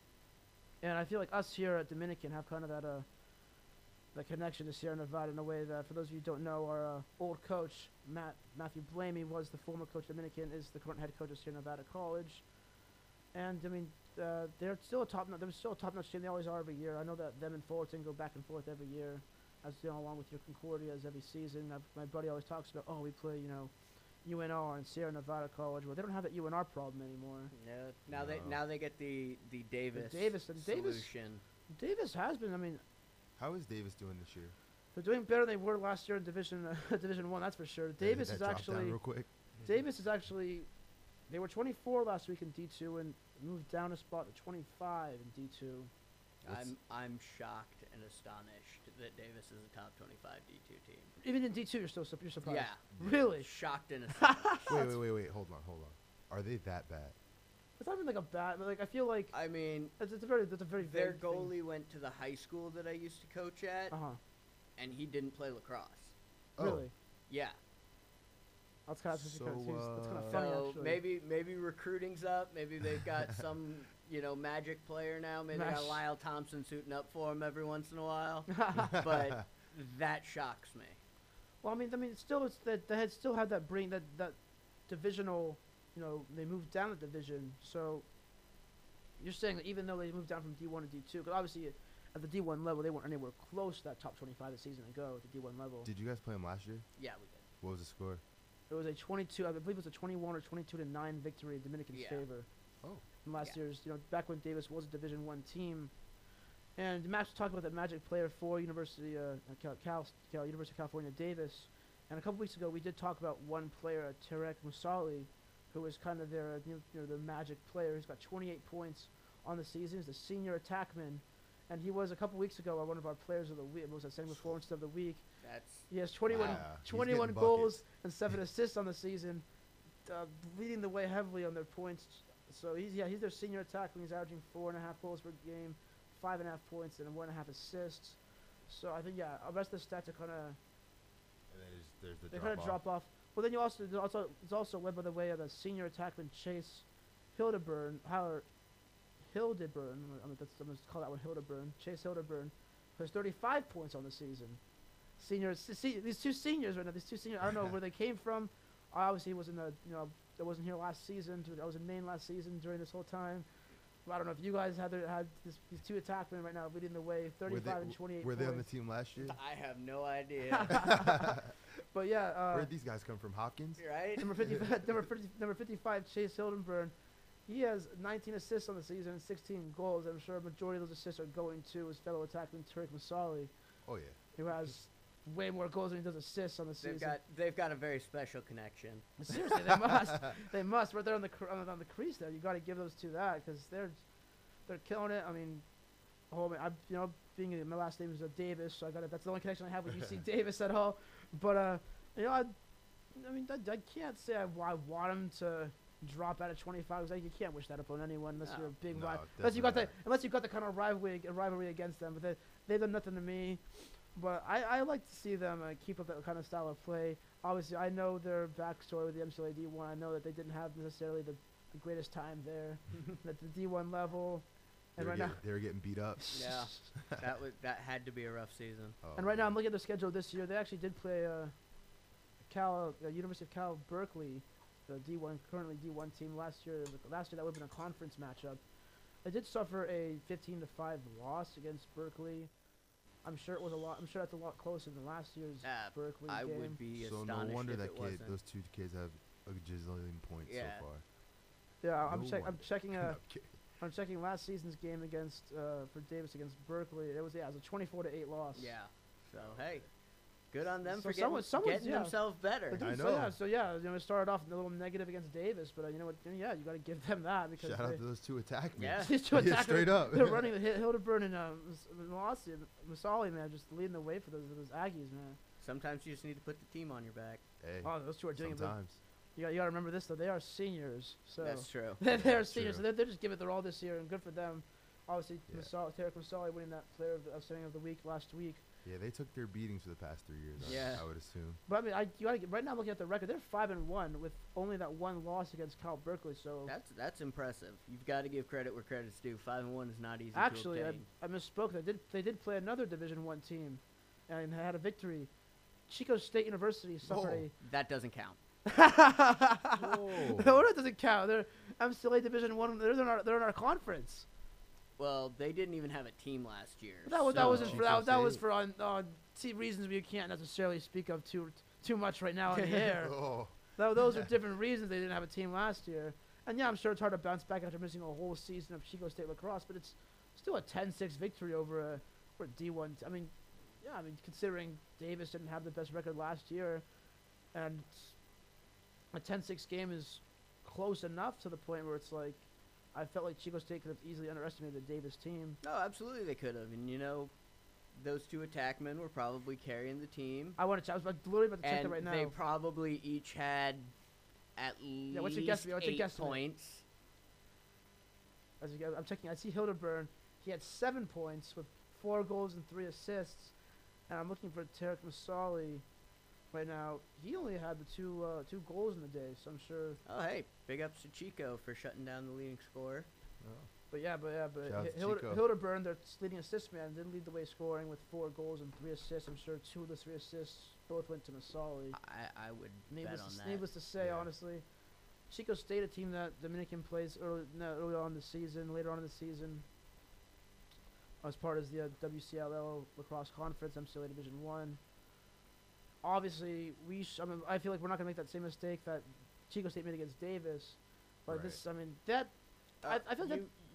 And I feel like us here at Dominican have kind of that uh, that connection to Sierra Nevada in a way that, for those of you who don't know, our uh, old coach Matt Matthew Blamey was the former coach of Dominican, is the current head coach of Sierra Nevada College. And I mean, uh, they're still a top. They're still a top-notch team. They always are every year. I know that them and Fullerton go back and forth every year, as you know, along with your Concordias every season. I've, my buddy always talks about, oh, we play, you know, U N R and Sierra Nevada College. Well, they don't have that U N R problem anymore. Yeah. Now they No. now they get the the Davis, Davis and Davis- solution. Davis has been. I mean, How is Davis doing this year? they're doing better than they were last year in Division uh, Division One. That's for sure. That- Davis that is dropped down actually real quick. Davis is actually. They were twenty-four last week in D two and moved down a spot to twenty-five in D two. What's- I'm I'm shocked and astonished that Davis is a top twenty-five D two team. Even in D two, you're still sup- you're surprised. Yeah. Really? Shocked and astonished. Wait, wait, wait, wait. Hold on, hold on. Are they that bad? It's not even like a bad. But like I feel like I mean, it's, it's a very that's a very their vague thing. goalie went to the high school that I used to coach at, Uh huh. and he didn't play lacrosse. Oh, Really? Yeah. That's kind of So, that's kind of uh, funny So actually. maybe maybe recruiting's up. Maybe they've got some you know magic player now. Maybe they got Mash. Lyle Thompson suiting up for him every once in a while. But that shocks me. Well, I mean, I mean, it's still it's that they had still had that bring that that divisional. You know, they moved down a division. So you're saying that even though they moved down from D one to D two, because obviously at the D one level they weren't anywhere close to that top twenty-five a season ago at the D one level. Did you guys play them last year? Yeah, we did. What was the score? It was a twenty-two, I believe it was a twenty-one or twenty-two to nine victory in Dominican's Yeah. favor. Oh. In last Yeah. year's, you know, back when Davis was a Division One team. And the match talked about the Magic player for University, uh, Cal, Cal, Cal, University of California, Davis. And a couple weeks ago, we did talk about one player, Tarek Musali, who is kind of their you know, you know, their magic player. He's got twenty-eight points on the season. He's the senior attackman, and he was a couple weeks ago uh, one of our players of the week. Was that second performance of the week? That's He has twenty-one, Wow, he's twenty-one getting goals buckets. and seven assists on the season, uh, leading the way heavily on their points. So he's yeah he's their senior attackman. He's averaging four and a half goals per game, five and a half points, and one and a half assists. So I think yeah, the rest of the stats are kind of And then there's, there's the they drop kind of off. drop off. Well, then you also there's also it's also led by the way of the senior attackman Chase Hildeburn. Howard Hildeburn. I'm gonna, that's, I'm gonna call that one Hildeburn. Chase Hildeburn who has thirty-five points on the season. Seniors, se- these two seniors right now. These two seniors. I don't know where they came from. I obviously was in the you know I wasn't here last season. I was in Maine last season during this whole time. Well, I don't know if you guys had their, had this, these two attackmen right now leading the way, Were thirty-five they, and twenty-eight were they on the points. team last year? I have no idea. But yeah, uh, Where'd these guys come from? Hopkins? Right? number fifty-five, number fifty, number fifty-five, Chase Hildenburn. He has nineteen assists on the season and sixteen goals. I'm sure a majority of those assists are going to his fellow attackman Tariq Masali, Oh yeah. who has way more goals than he does assists on the season. They've got they've got a very special connection. Seriously, they must. They must. Right there on the cr- on, the- on the crease there. You got to give those two that because they're they're killing it. I mean, oh man, I you know being my last name is uh, Davis, so I got that's the only connection I have with U C Davis at all. But uh, you know, I, I mean, I, I can't say I, I want him to drop out of twenty-five. 'Cause, like, you can't wish that upon anyone unless No. you're a big No, rival. Unless you got the definitely unless you got the kind of rivalry rivalry against them. But they they've done nothing to me. But I, I like to see them uh, keep up that kind of style of play. Obviously, I know their backstory with the M C L A D one. I know that they didn't have necessarily the, the greatest time there at the D one level. They And were, right getting, now, they were getting beat up. Yeah. that was that had to be a rough season. Oh, and right now, man. I'm looking at their schedule this year. They actually did play uh, Cal, uh, University of Cal Berkeley, the D one currently D one team last year. Last year that would have been a conference matchup. They did suffer a fifteen to five loss against Berkeley. I'm sure it was a lot. I'm sure that's a lot closer than last year's Uh, Berkeley I game. would be So no astonished wonder if that it kid, wasn't. those two kids have a gazillion points Yeah. so far. Yeah, I'm No check. I'm wonder. checking. Uh, I'm kidding. I'm checking last season's game against uh, for Davis against Berkeley. It was yeah, it was a twenty-four to eight loss. Yeah. So hey, good on them So for getting, someone- someone's- getting yeah. themselves better. But I dude, so yeah, know. so yeah, you know, it started off a little negative against Davis, but uh, you know what? Yeah, you got to give them that because Shout they, out to those two attackmen. Yeah. these two Yeah, attackers, straight up. they're running the Hi- Hildebrand and uh, Masali, Masali, man, just leading the way for those those Aggies, man. Sometimes you just need to put the team on your back. Hey, Oh, those two are doing it. but sometimes. You got you got to remember this though. They are seniors, so That's true. they're, they're That's seniors, true. so they're, they're just giving it their all this year, and good for them. Obviously, Yeah. Masali, Tarek Masali winning that player of the outstanding of the week last week. Yeah, they took their beatings for the past three years. I- Yeah. I would assume. But I mean, I you gotta get, right now looking at the record, they're five and one with only that one loss against Cal Berkeley. So That's that's impressive. You've got to give credit where credit's due. Five and one is not easy actually, to I, obtain. I misspoke. They did they did play another Division One team, and had a victory. Chico State University suffered That doesn't count. a. No, that doesn't count. They're M C L A Division One. They're in our they're in our conference. Well, they didn't even have a team last year. But that was that so- wasn't for Chico that, that was State. for on uh, see, reasons we can't necessarily speak of too too much right now in the air. Oh, Tho- those are different reasons they didn't have a team last year. And yeah, I'm sure it's hard to bounce back after missing a whole season of Chico State lacrosse, but it's still a ten six victory over a, over a D one. T- I mean, yeah, I mean, considering Davis didn't have the best record last year, and a ten six game is close enough to the point where it's like, I felt like Chico State could have easily underestimated the Davis team. No, absolutely they could have. And you know, those two attackmen were probably carrying the team. I want to. I was about, literally about to check And that right now. they probably each had at least what's your guess- what's your eight guesstimate? points. As you guys, I'm checking. I see Hildebrand. He had seven points with four goals and three assists. And I'm looking for Tarek Masali right now. He only had the two uh, two goals in the day, so I'm sure. Oh, hey, big ups to Chico for shutting down the leading scorer. But yeah, but yeah, but Shout out Hi- to Hilde- Chico. Hildebrand, their leading assist man, did lead the way scoring with four goals and three assists. I'm sure two of the three assists both went to Masali. I, I would Needless, bet on to, that. needless to say, Yeah. honestly, Chico State, a team that Dominican plays early, no, early on in the season, later on in the season, as part of the uh, W C L L Lacrosse Conference, M C L A Division One. Obviously, we. Sh- I mean, I feel like we're not gonna make that same mistake that Chico State made against Davis, but Right. this. I mean, that. I, Uh, I feel like you,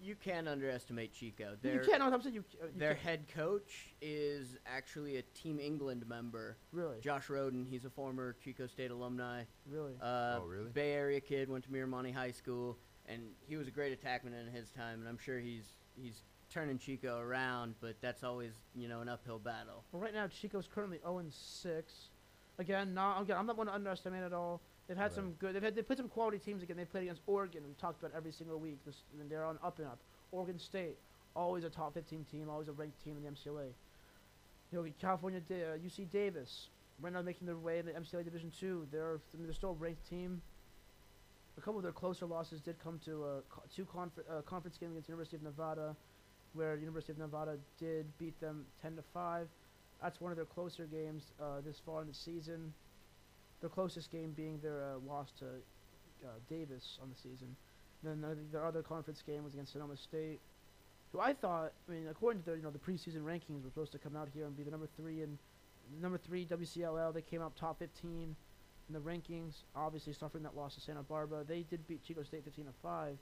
you can't underestimate Chico. you Their, can't know what I'm saying. You, uh, you their can't- head coach is actually a Team England member. really, Josh Roden, he's a former Chico State alumni. really. Uh, Oh, really? Bay Area kid, went to Miramani High School, and he was a great attackman in his time. And I'm sure he's he's turning Chico around, but that's always you know an uphill battle. Well, right now Chico's currently zero and six. Again, not again. I'm not one to underestimate at all. They've had some Right. good. They've had they played some quality teams again. They played against Oregon. We talked about every single week. This, and they're on up and up. Oregon State, always a top fifteen team, always a ranked team in the M C L A. You know, California, Da- uh, U C Davis, right now making their way in the M C L A Division Two. They're I mean, they're still a ranked team. A couple of their closer losses did come to uh, co- two confer- uh, conference games against University of Nevada, where University of Nevada did beat them ten to five. That's one of their closer games uh, this far in the season. Their closest game being their uh, loss to uh, Davis on the season. Then I think their other conference game was against Sonoma State, who I thought, I mean, according to their, you know, the preseason rankings, were supposed to come out here and be the number three and number three W C L L. They came out top fifteen in the rankings. Obviously, suffering that loss to Santa Barbara, they did beat Chico State fifteen to five.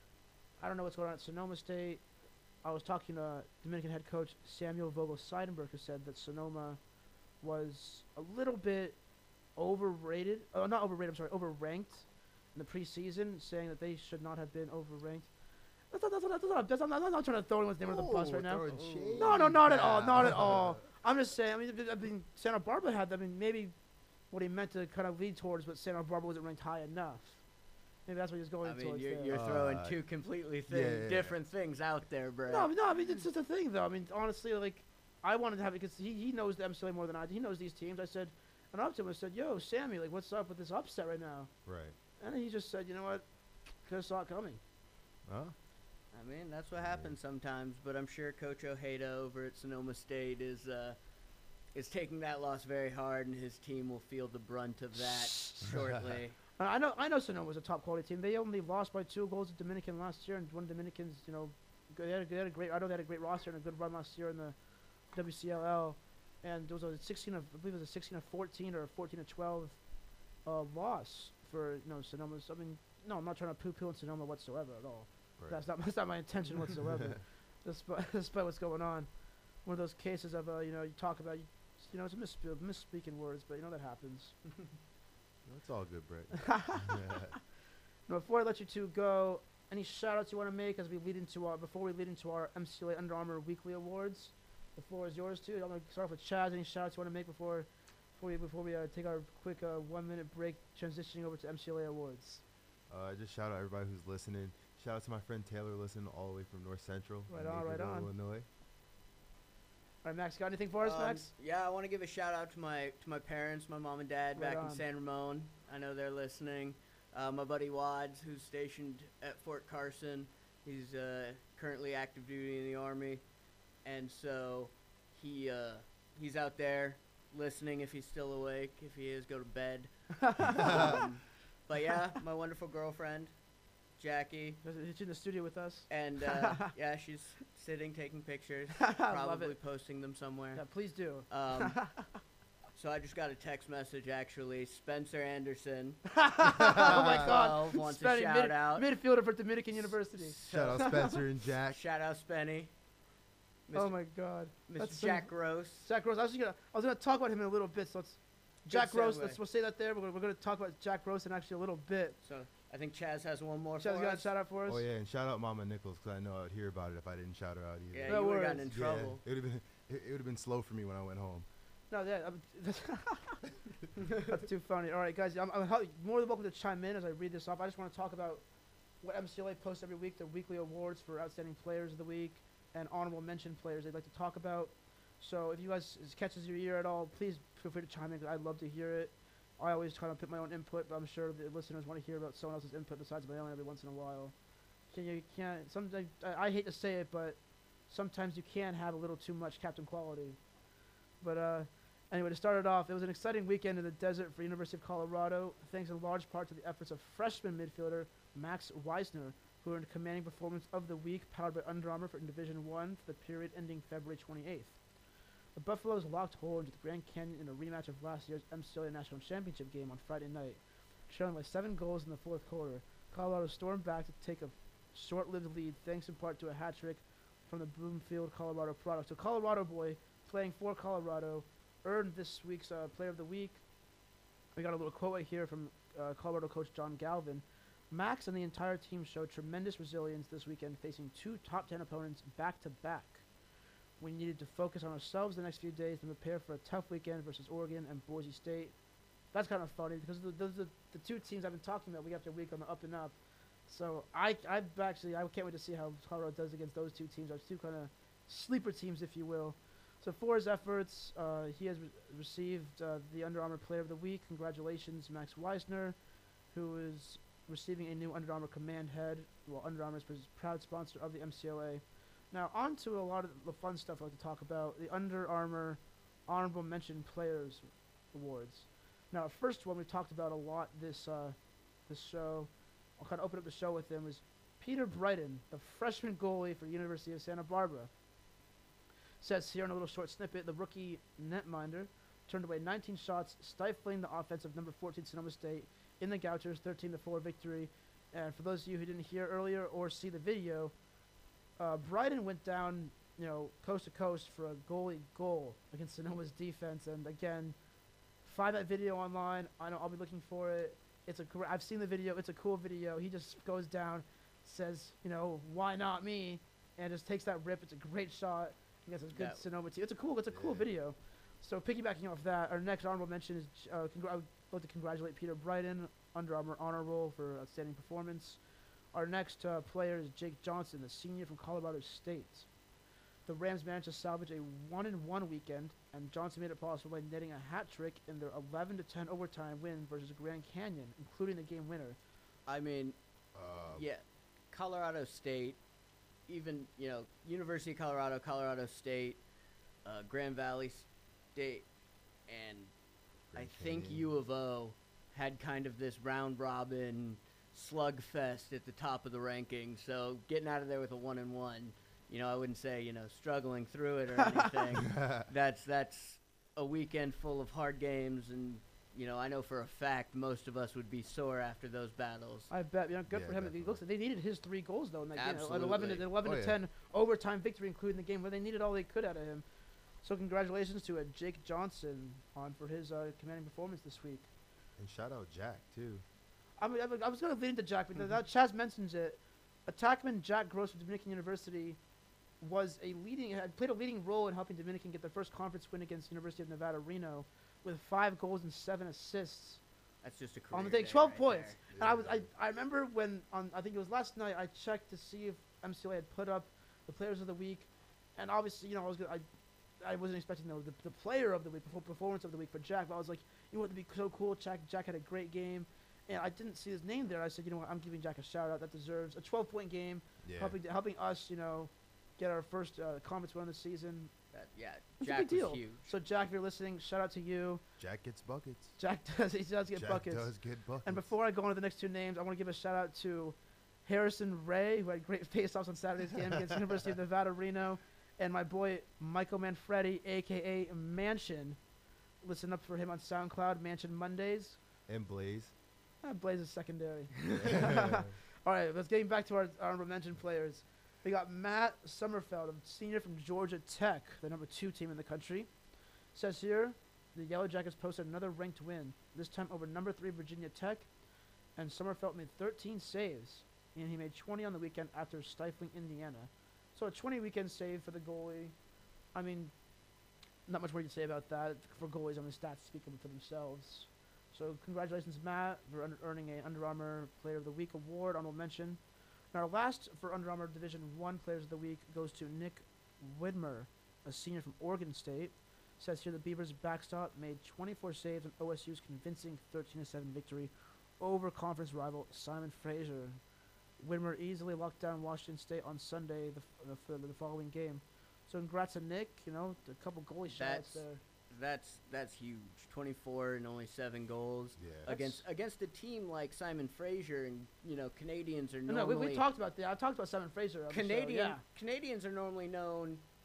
I don't know what's going on at Sonoma State. I was talking to Dominican head coach Samuel Vogel Seidenberg, who said that Sonoma was a little bit overrated. Oh, not overrated. I'm sorry, overranked in the preseason, saying that they should not have been overranked. That's not, that's not, that's not, that's not, I'm not trying to throw anyone's name under the bus Oh, right now. throwing shade. No, no, not at all, not at all. I'm just saying. I mean, I mean, Santa Barbara had. I mean, maybe what he meant to kind of lead towards, but Santa Barbara wasn't ranked high enough. Maybe that's what he was going I mean, towards. you're, there. you're throwing Uh, two completely yeah, thing, yeah, yeah. different things out there, bro. No, no. I mean, it's just a thing, though. I mean, honestly, like, I wanted to have it because he, he knows the M C L A more than I do. He knows these teams. I said, and I up to him. I said, "Yo, Sammy, like, what's up with this upset right now?" Right. And he just said, "You know what? Could have saw it coming." Huh? I mean, that's what happens sometimes, but I'm sure Coach Ojeda over at Sonoma State is uh, is taking that loss very hard, and his team will feel the brunt of that shortly. Uh, I know, I know Sonoma was a top quality team. They only lost by two goals to Dominican last year, and one Dominicans, you know, good- they had, a, they had a great. I know they had a great roster and a good run last year in the W C L L, and there was a sixteen of, I believe it was a sixteen of fourteen or a fourteen of twelve uh, loss for you know Sonoma. I mean, no, I'm not trying to poo-poo on Sonoma whatsoever at all. Right. That's not that's not my intention whatsoever. despite, despite what's going on, one of those cases of uh, you know you talk about you, you know it's a misspe- misspeaking words, but you know that happens. It's all good, Brett. Now, before I let you two go, any shout outs you want to make as we lead into our before we lead into our M C L A Under Armour weekly awards? The floor is yours too. I'm gonna start off with Chaz. Any shout outs you want to make before before we before we uh, take our quick uh, one minute break, transitioning over to M C L A awards? Uh, just shout out everybody who's listening. Shout out to my friend Taylor listening all the way from North Central, in Right on, right Naperville, on. Illinois. All right, Max, got anything for us, Um, Max? Yeah, I want to give a shout out to my to my parents, my mom and dad Right back on. in San Ramon. I know they're listening. Uh, my buddy Wads, who's stationed at Fort Carson, he's uh, currently active duty in the Army, and so he uh, he's out there listening. If he's still awake, if he is, go to bed. um, but yeah, my wonderful girlfriend, Jackie, He's in the studio with us. and uh, yeah, she's sitting taking pictures, I love probably it. posting them somewhere. Yeah, please do. Um, so I just got a text message actually. Spencer Anderson. oh my God! twelve wants a Spenny, shout mid- out. midfielder for Dominican University. Shout out Spencer and Jack. Shout out Spenny. Oh Mister my God! Mister that's so- Jack Gross. Jack Rose. I was just gonna. I was gonna talk about him in a little bit. So let's. Jack Good Rose. segue. Let's we'll say that there. We're gonna, we're gonna talk about Jack Rose in actually a little bit. So I think Chaz has one more Chaz, for got a us. shout out for us. Oh yeah, and shout out Mama Nichols because I know I'd hear about it if I didn't shout her out either. Yeah, No you would have gotten worries. in trouble. it would have been it, it would have been slow for me when I went home. No, yeah, I'm, that's too funny. All right, guys, I'm, I'm hel- more than welcome to chime in as I read this off. I just want to talk about what M C L A posts every week, their weekly awards for outstanding players of the week and honorable mention players they'd like to talk about. So if you guys it catches your ear at all, please feel free to chime in. 'Cause I'd love to hear it. I always try to put my own input, but I'm sure the listeners want to hear about someone else's input besides my own every once in a while. Can you can't sometimes I, I hate to say it, but sometimes you can have a little too much Captain Quality. But uh, anyway, to start it off, it was an exciting weekend in the desert for University of Colorado, thanks in large part to the efforts of freshman midfielder Max Weisner, who earned commanding performance of the week, powered by Under Armour for in Division One for the period ending February twenty-eighth. The Buffaloes locked horns with Grand Canyon in a rematch of last year's M C L A National Championship game on Friday night. Trailing by seven goals in the fourth quarter, Colorado stormed back to take a short-lived lead thanks in part to a hat trick from the Bloomfield, Colorado product. So Colorado boy playing for Colorado earned this week's uh, Player of the Week. We got a little quote right here from uh, Colorado coach John Galvin. Max and the entire team showed tremendous resilience this weekend, facing two top ten opponents back-to-back. We needed to focus on ourselves the next few days and prepare for a tough weekend versus Oregon and Boise State. That's kind of funny because th- those are the two teams I've been talking about week after week on the up and up. So I, I actually, I can't wait to see how Colorado does against those two teams. Our two kind of sleeper teams, if you will. So for his efforts, uh, he has re- received uh, the Under Armour Player of the Week. Congratulations, Max Weissner, who is receiving a new Under Armour command head. Well, Under Armour is pr- proud sponsor of the M C L A. Now, on to a lot of the fun stuff I like to talk about, the Under Armour Honorable Mention Players Awards. Now, first one we talked about a lot this uh, this show, I'll kind of open up the show with him, was Peter Brighton, the freshman goalie for University of Santa Barbara. Says here in a little short snippet, the rookie netminder turned away nineteen shots, stifling the offense of number fourteen Sonoma State in the Gauchers' thirteen to four victory. And for those of you who didn't hear earlier or see the video, uh, Brighton went down, you know, coast to coast for a goalie goal against Sonoma's defense. And again, find that video online. I know I'll be looking for it. It's a gr- I've seen the video. It's a cool video. He just goes down, says, you know, why not me, and just takes that rip. It's a great shot against a good That- Sonoma team. It's a cool. It's a cool Yeah. video. So piggybacking off that, our next honorable mention is uh, congr- I would like to congratulate Peter Brighton, Under Armour Honor Roll for outstanding performance. Our next uh, player is Jake Johnson, the senior from Colorado State. The Rams managed to salvage a one-and-one weekend, and Johnson made it possible by netting a hat trick in their eleven to ten overtime win versus Grand Canyon, including the game winner. I mean, Uh, yeah, Colorado State, even, you know, University of Colorado, Colorado State, uh, Grand Valley State, and I Grand think Canyon. U of O had kind of this round robin slugfest at the top of the rankings. So getting out of there with a one and one, you know, I wouldn't say, you know, struggling through it or anything. that's that's a weekend full of hard games, and you know, I know for a fact most of us would be sore after those battles. I bet, you know, good Yeah, for him. It definitely. looks like they needed his three goals though in that game. An eleven to Absolutely. eleven Oh, to yeah. ten overtime victory, including the game where they needed all they could out of him. So congratulations to uh, Jake Johnson on for his uh, commanding performance this week. and shout out Jack too. I mean, I was- I was going to lead into Jack, but now Chaz mentions it. Attackman Jack Gross from Dominican University was a leading had played a leading role in helping Dominican get their first conference win against University of Nevada Reno, with five goals and seven assists That's just a career on the day, day twelve right points. there. And I was I, Yeah. I remember when on I think it was last night I checked to see if M C L A had put up the players of the week, and obviously you know I was gonna, I I wasn't expecting the, the the player of the week, perfor- performance of the week for Jack, but I was like, you know what would be so cool. Jack Jack had a great game, and I didn't see his name there. I said, you know what, I'm giving Jack a shout out. That deserves a twelve point game, Yeah. helping helping us, you know, get our first uh, conference win of the season. That, yeah, It's Jack a big deal. was huge. So Jack, if you're listening, shout out to you. Jack gets buckets. Jack does he does get Jack buckets. does get buckets. And before I go on to the next two names, I want to give a shout out to Harrison Ray, who had great face-offs on Saturday's game against University of Nevada Reno, and my boy Michael Manfredi, aka Mansion. Listen up for him on SoundCloud, Mansion Mondays. and Blaze. Ah, Blaze is secondary. Yeah. All right, let's getting back to our honorable mention players. We got Matt Summerfeld, a senior from Georgia Tech, the number two team in the country. Says here, the Yellow Jackets posted another ranked win, this time over number three Virginia Tech, and Summerfeld made thirteen saves, and he made twenty on the weekend after stifling Indiana. So a twenty weekend save for the goalie. I mean, not much more you can say about that. For goalies, I mean, stats speak for themselves. So congratulations, Matt, for under- earning a Under Armour Player of the Week award. Honorable mention. And our last for Under Armour Division One Players of the Week goes to Nick Widmer, a senior from Oregon State. Says here the Beavers backstop made twenty-four saves in O S U's convincing thirteen to seven victory over conference rival Simon Fraser. Widmer easily locked down Washington State on Sunday the, f- the, f- the following game. So congrats to Nick. You know, a couple goalie shots That's- there. That's that's huge. twenty-four and only seven goals Yeah. against against a team like Simon Fraser, and you know Canadians are No, normally no, we, we talked about that. I talked about Simon Fraser. On the show, Canadian yeah. Canadians are normally known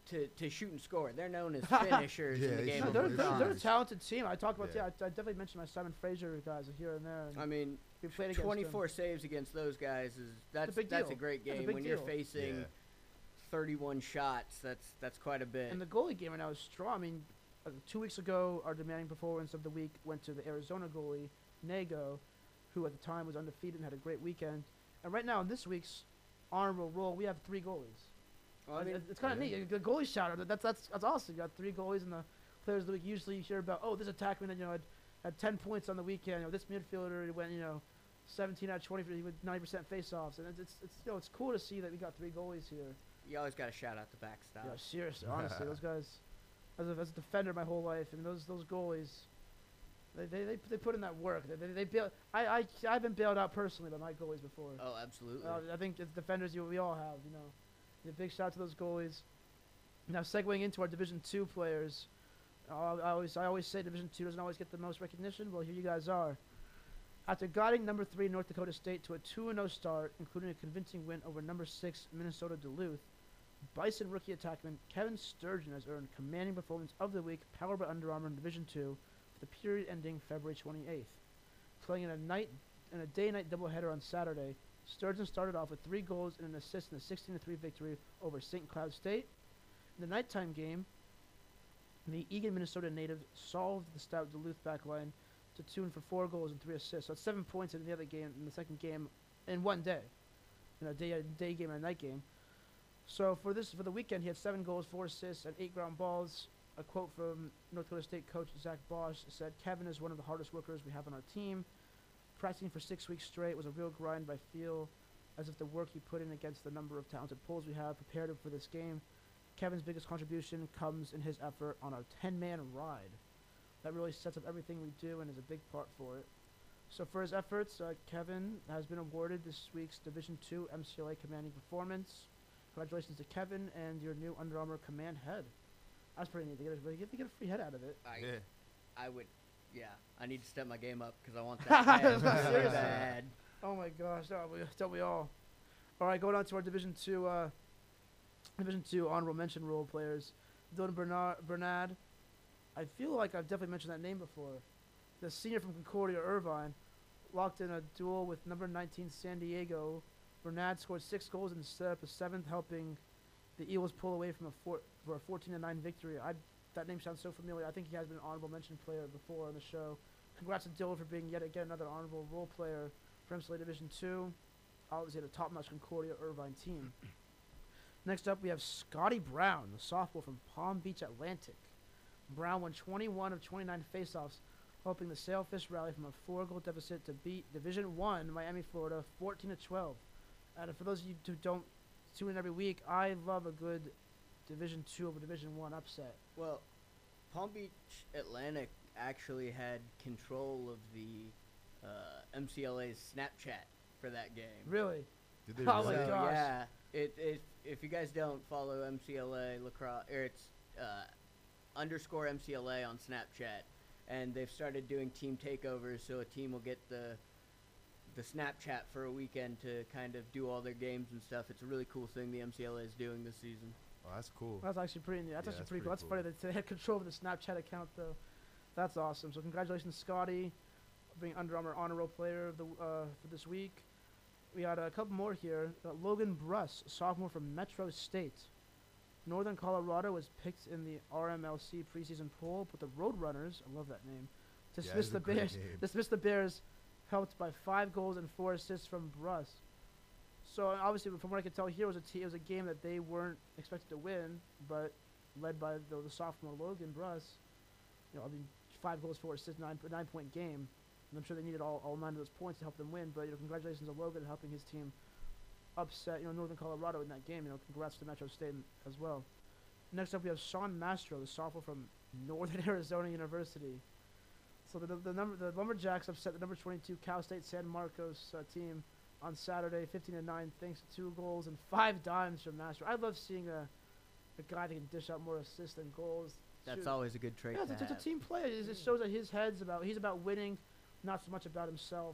to, to shoot and score. They're known as finishers in Yeah, the they game No, of they're, shoot they're, they're a lacrosse. talented team. I talked about Yeah. yeah. I, I definitely mentioned my Simon Fraser guys here and there. And I mean, we played against them. twenty-four saves against those guys is that's big that's a deal. great That's a game. big When you're deal. facing Yeah. thirty-one shots, that's that's quite a bit. And the goalie game right now is strong. I mean, uh, two weeks ago, our demanding performance of the week went to the Arizona goalie, Nago, who at the time was undefeated and had a great weekend. And right now, in this week's honorable roll, we have three goalies. Well, I Uh, mean, it- it's kind of yeah. neat. The goalie shout out. That's that's that's awesome. You got three goalies in the players of the week. Usually, you hear about oh, this attackman, you know, had, had ten points on the weekend. You know, this midfielder went, you know, seventeen out of twenty for with ninety percent face-offs. And it's, it's it's you know it's cool to see that we got three goalies here. you always got to shout out the backstop. Yeah, seriously, honestly, those guys. As a, as a defender my whole life, and those those goalies, they they, they, they put in that work. They they, they bail, I I I've been bailed out personally by my goalies before. Oh, absolutely. Uh, I think as defenders, you we all have, you know. A big shout out to those goalies. Now segueing into our Division Two players, uh, I always I always say Division Two doesn't always get the most recognition. Well, here you guys are. After guiding number three North Dakota State to a two and oh start, including a convincing win over number six Minnesota Duluth, Bison rookie attackman Kevin Sturgeon has earned commanding performance of the week, powered by Under Armour in Division Two, for the period ending February twenty-eighth. Playing in a night in a day-night doubleheader on Saturday, Sturgeon started off with three goals and an assist in a sixteen to three victory over Saint Cloud State. In the nighttime game, the Eagan, Minnesota native solved the stout Duluth backline to tune for four goals and three assists. So it's seven points in the other game, in the second game, in one day, in a day a day game and a night game. So for this for the weekend, he had seven goals, four assists, and eight ground balls. A quote from North Dakota State coach Zach Bosch said, "Kevin is one of the hardest workers we have on our team. Practicing for six weeks straight was a real grind, but I feel as if the work he put in against the number of talented pulls we have prepared him for this game. Kevin's biggest contribution comes in his effort on our ten-man ride. That really sets up everything we do and is a big part for it." So for his efforts, uh, Kevin has been awarded this week's Division Two M C L A Commanding Performance. Congratulations to Kevin and your new Under Armour Command head. That's pretty neat. They get a, they get, they get a free head out of it. I, Yeah. I would, yeah. I need to step my game up because I want that head really Seriously. bad. Oh my gosh, don't we, don't we all? All right, going on to our Division Two, uh, Division Two honorable mention role players. Dylan Bernard, Bernard. I feel like I've definitely mentioned that name before. The senior from Concordia, Irvine, locked in a duel with number nineteen San Diego. Bernard scored six goals and set up a seventh, helping the Eagles pull away from a four, for a fourteen to nine victory. I, that name sounds so familiar. I think he has been an honorable mention player before on the show. Congrats to Dylan for being yet again another honorable role player for M C L A Division Two. Obviously, the top-notch Concordia Irvine team. Next up, we have Scotty Brown, the sophomore from Palm Beach Atlantic. Brown won twenty-one of twenty-nine faceoffs, helping the Sailfish rally from a four-goal deficit to beat Division One Miami, Florida, fourteen to twelve. And for those of you who don't tune in every week, I love a good Division Two over Division One upset. Well, Palm Beach Atlantic actually had control of the uh, M C L A's Snapchat for that game. Really? Did they Oh my really? So, gosh. yeah, it, it if you guys don't follow M C L A lacrosse, or it's uh, underscore M C L A on Snapchat, and they've started doing team takeovers, so a team will get the the Snapchat for a weekend to kind of do all their games and stuff. It's a really cool thing the M C L A is doing this season. Oh, that's cool. That's actually pretty neat. That's Yeah, actually that's pretty cool. That's pretty funny that they had control of the Snapchat account, though. That's awesome. So congratulations, Scotty, being Under Armour Honor Roll Player of the uh, for this week. We got a couple more here. Uh, Logan Bruss, sophomore from Metro State. Northern Colorado was picked in the R M L C preseason poll, but the Roadrunners, I love that name, Yeah, dismissed it's the a great Bears. name. Dismissed the Bears, helped by five goals and four assists from Bruss. So obviously, from what I could tell here, it was a t- it was a game that they weren't expected to win, but led by the, the sophomore Logan Bruss. You know, I mean, five goals, four assists, nine nine point game. And I'm sure they needed all, all nine of those points to help them win. But you know, congratulations to Logan helping his team upset you know Northern Colorado in that game. You know, congrats to Metro State as well. Next up, we have Sean Mastro, the sophomore from Northern Arizona University. So the, the, the number the Lumberjacks upset the number twenty-two Cal State San Marcos uh, team on Saturday, fifteen to nine, thanks to two goals and five dimes from Mastro. I love seeing a a guy that can dish out more assists than goals. That's Shoot. always a good trait Yeah, to it's, it's a have. team play. It just shows that his head's about he's about winning, not so much about himself.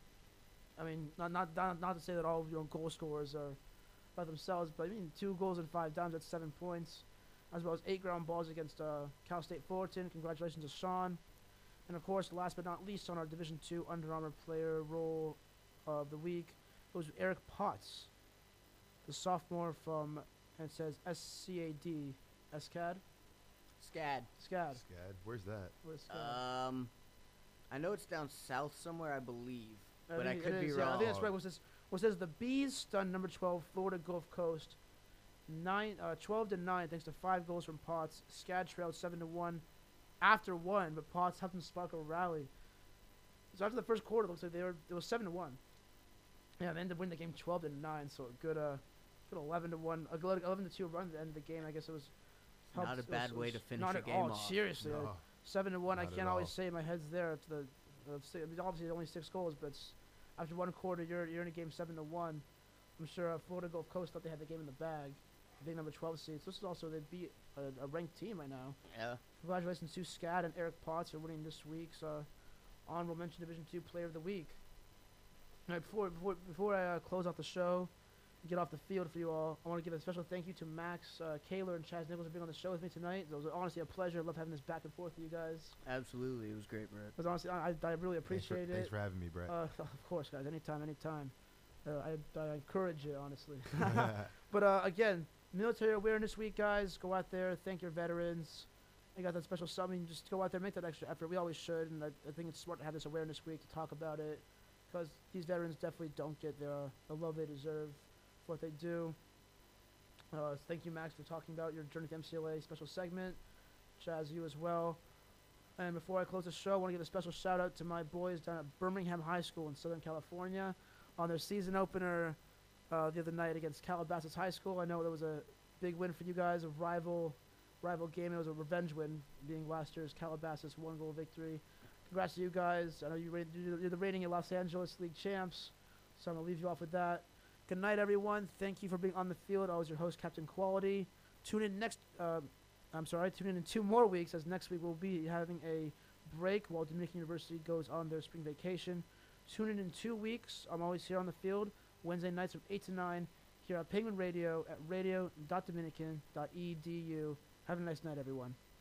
I mean, not not not, not to say that all you know goal scorers are by themselves, but I mean two goals and five dimes. That's seven points. as well as eight ground balls against uh, Cal State Fullerton. Congratulations to Sean. And of course, last but not least, on our Division Two Under Armour Player Role of the Week goes Eric Potts, the sophomore from, and it says S C A D, S C A D, SCAD. SCAD. Scad, where's that? What is SCAD? Um, I know it's down south somewhere, I believe, but I think could it be is, yeah, I wrong. think that's right. What says, what says the Bees stun number twelve, Florida Gulf Coast, nine, uh, twelve to nine, thanks to five goals from Potts. SCAD trailed seven to one after one, but Potts helped them spark a rally. So after the first quarter, it looks like they were it was seven to one. Yeah, they ended up winning the game twelve to nine. So a good, uh, good eleven to one, a good eleven to two run at the end of the game. I guess it was. Not helped- a it was- bad it way was to finish not a at game all. off. Seriously, uh, No. seven to one. I Not at can't always all. say my head's there to the. Uh, si- I mean, obviously, only six goals, but it's, after one quarter, you're you're in a game seven to one. I'm sure uh, Florida Gulf Coast thought they had the game in the bag. Big number twelve seeds. This is also they beat a, a ranked team right now. Yeah. Congratulations to SCAD and Eric Potts for winning this week's uh, honorable mention Division Two Player of the Week. All right, before before before I uh, close out the show, and get off the field for you all, I want to give a special thank you to Max uh, Kaler and Chaz Nichols for being on the show with me tonight. It was honestly a pleasure. I love having this back and forth with you guys. Absolutely, it was great, Brett. It was honestly, I, I really Thanks for, appreciate it. thanks for having me, Brett. Uh, of course, guys. Anytime, anytime. Uh, I, I encourage it, honestly. But uh, again, Military Awareness Week, guys. Go out there, thank your veterans. I got that special something. Just go out there, make that extra effort. We always should, and I, I think it's smart to have this Awareness Week to talk about it, because these veterans definitely don't get their uh, the love they deserve for what they do. Uh, thank you, Max, for talking about your Journey to M C L A special segment. Chaz, you as well. And before I close the show, I want to give a special shout out to my boys down at Birmingham High School in Southern California on their season opener uh, the other night against Calabasas High School. I know that was a big win for you guys, a rival rival game. It was a revenge win, being last year's Calabasas one goal victory. Congrats to you guys. I know you rated, you're the rating at Los Angeles League champs, so I'm gonna leave you off with that. Good night, everyone. Thank you for being on the field. I was your host, Captain Quality. Tune in next. Uh, I'm sorry. Tune in in two more weeks, as next week we'll be having a break while Dominican University goes on their spring vacation. Tune in in two weeks. I'm always here on the field, Wednesday nights from eight to nine, here at Penguin Radio at radio dot dominican dot e d u. Have a nice night, everyone.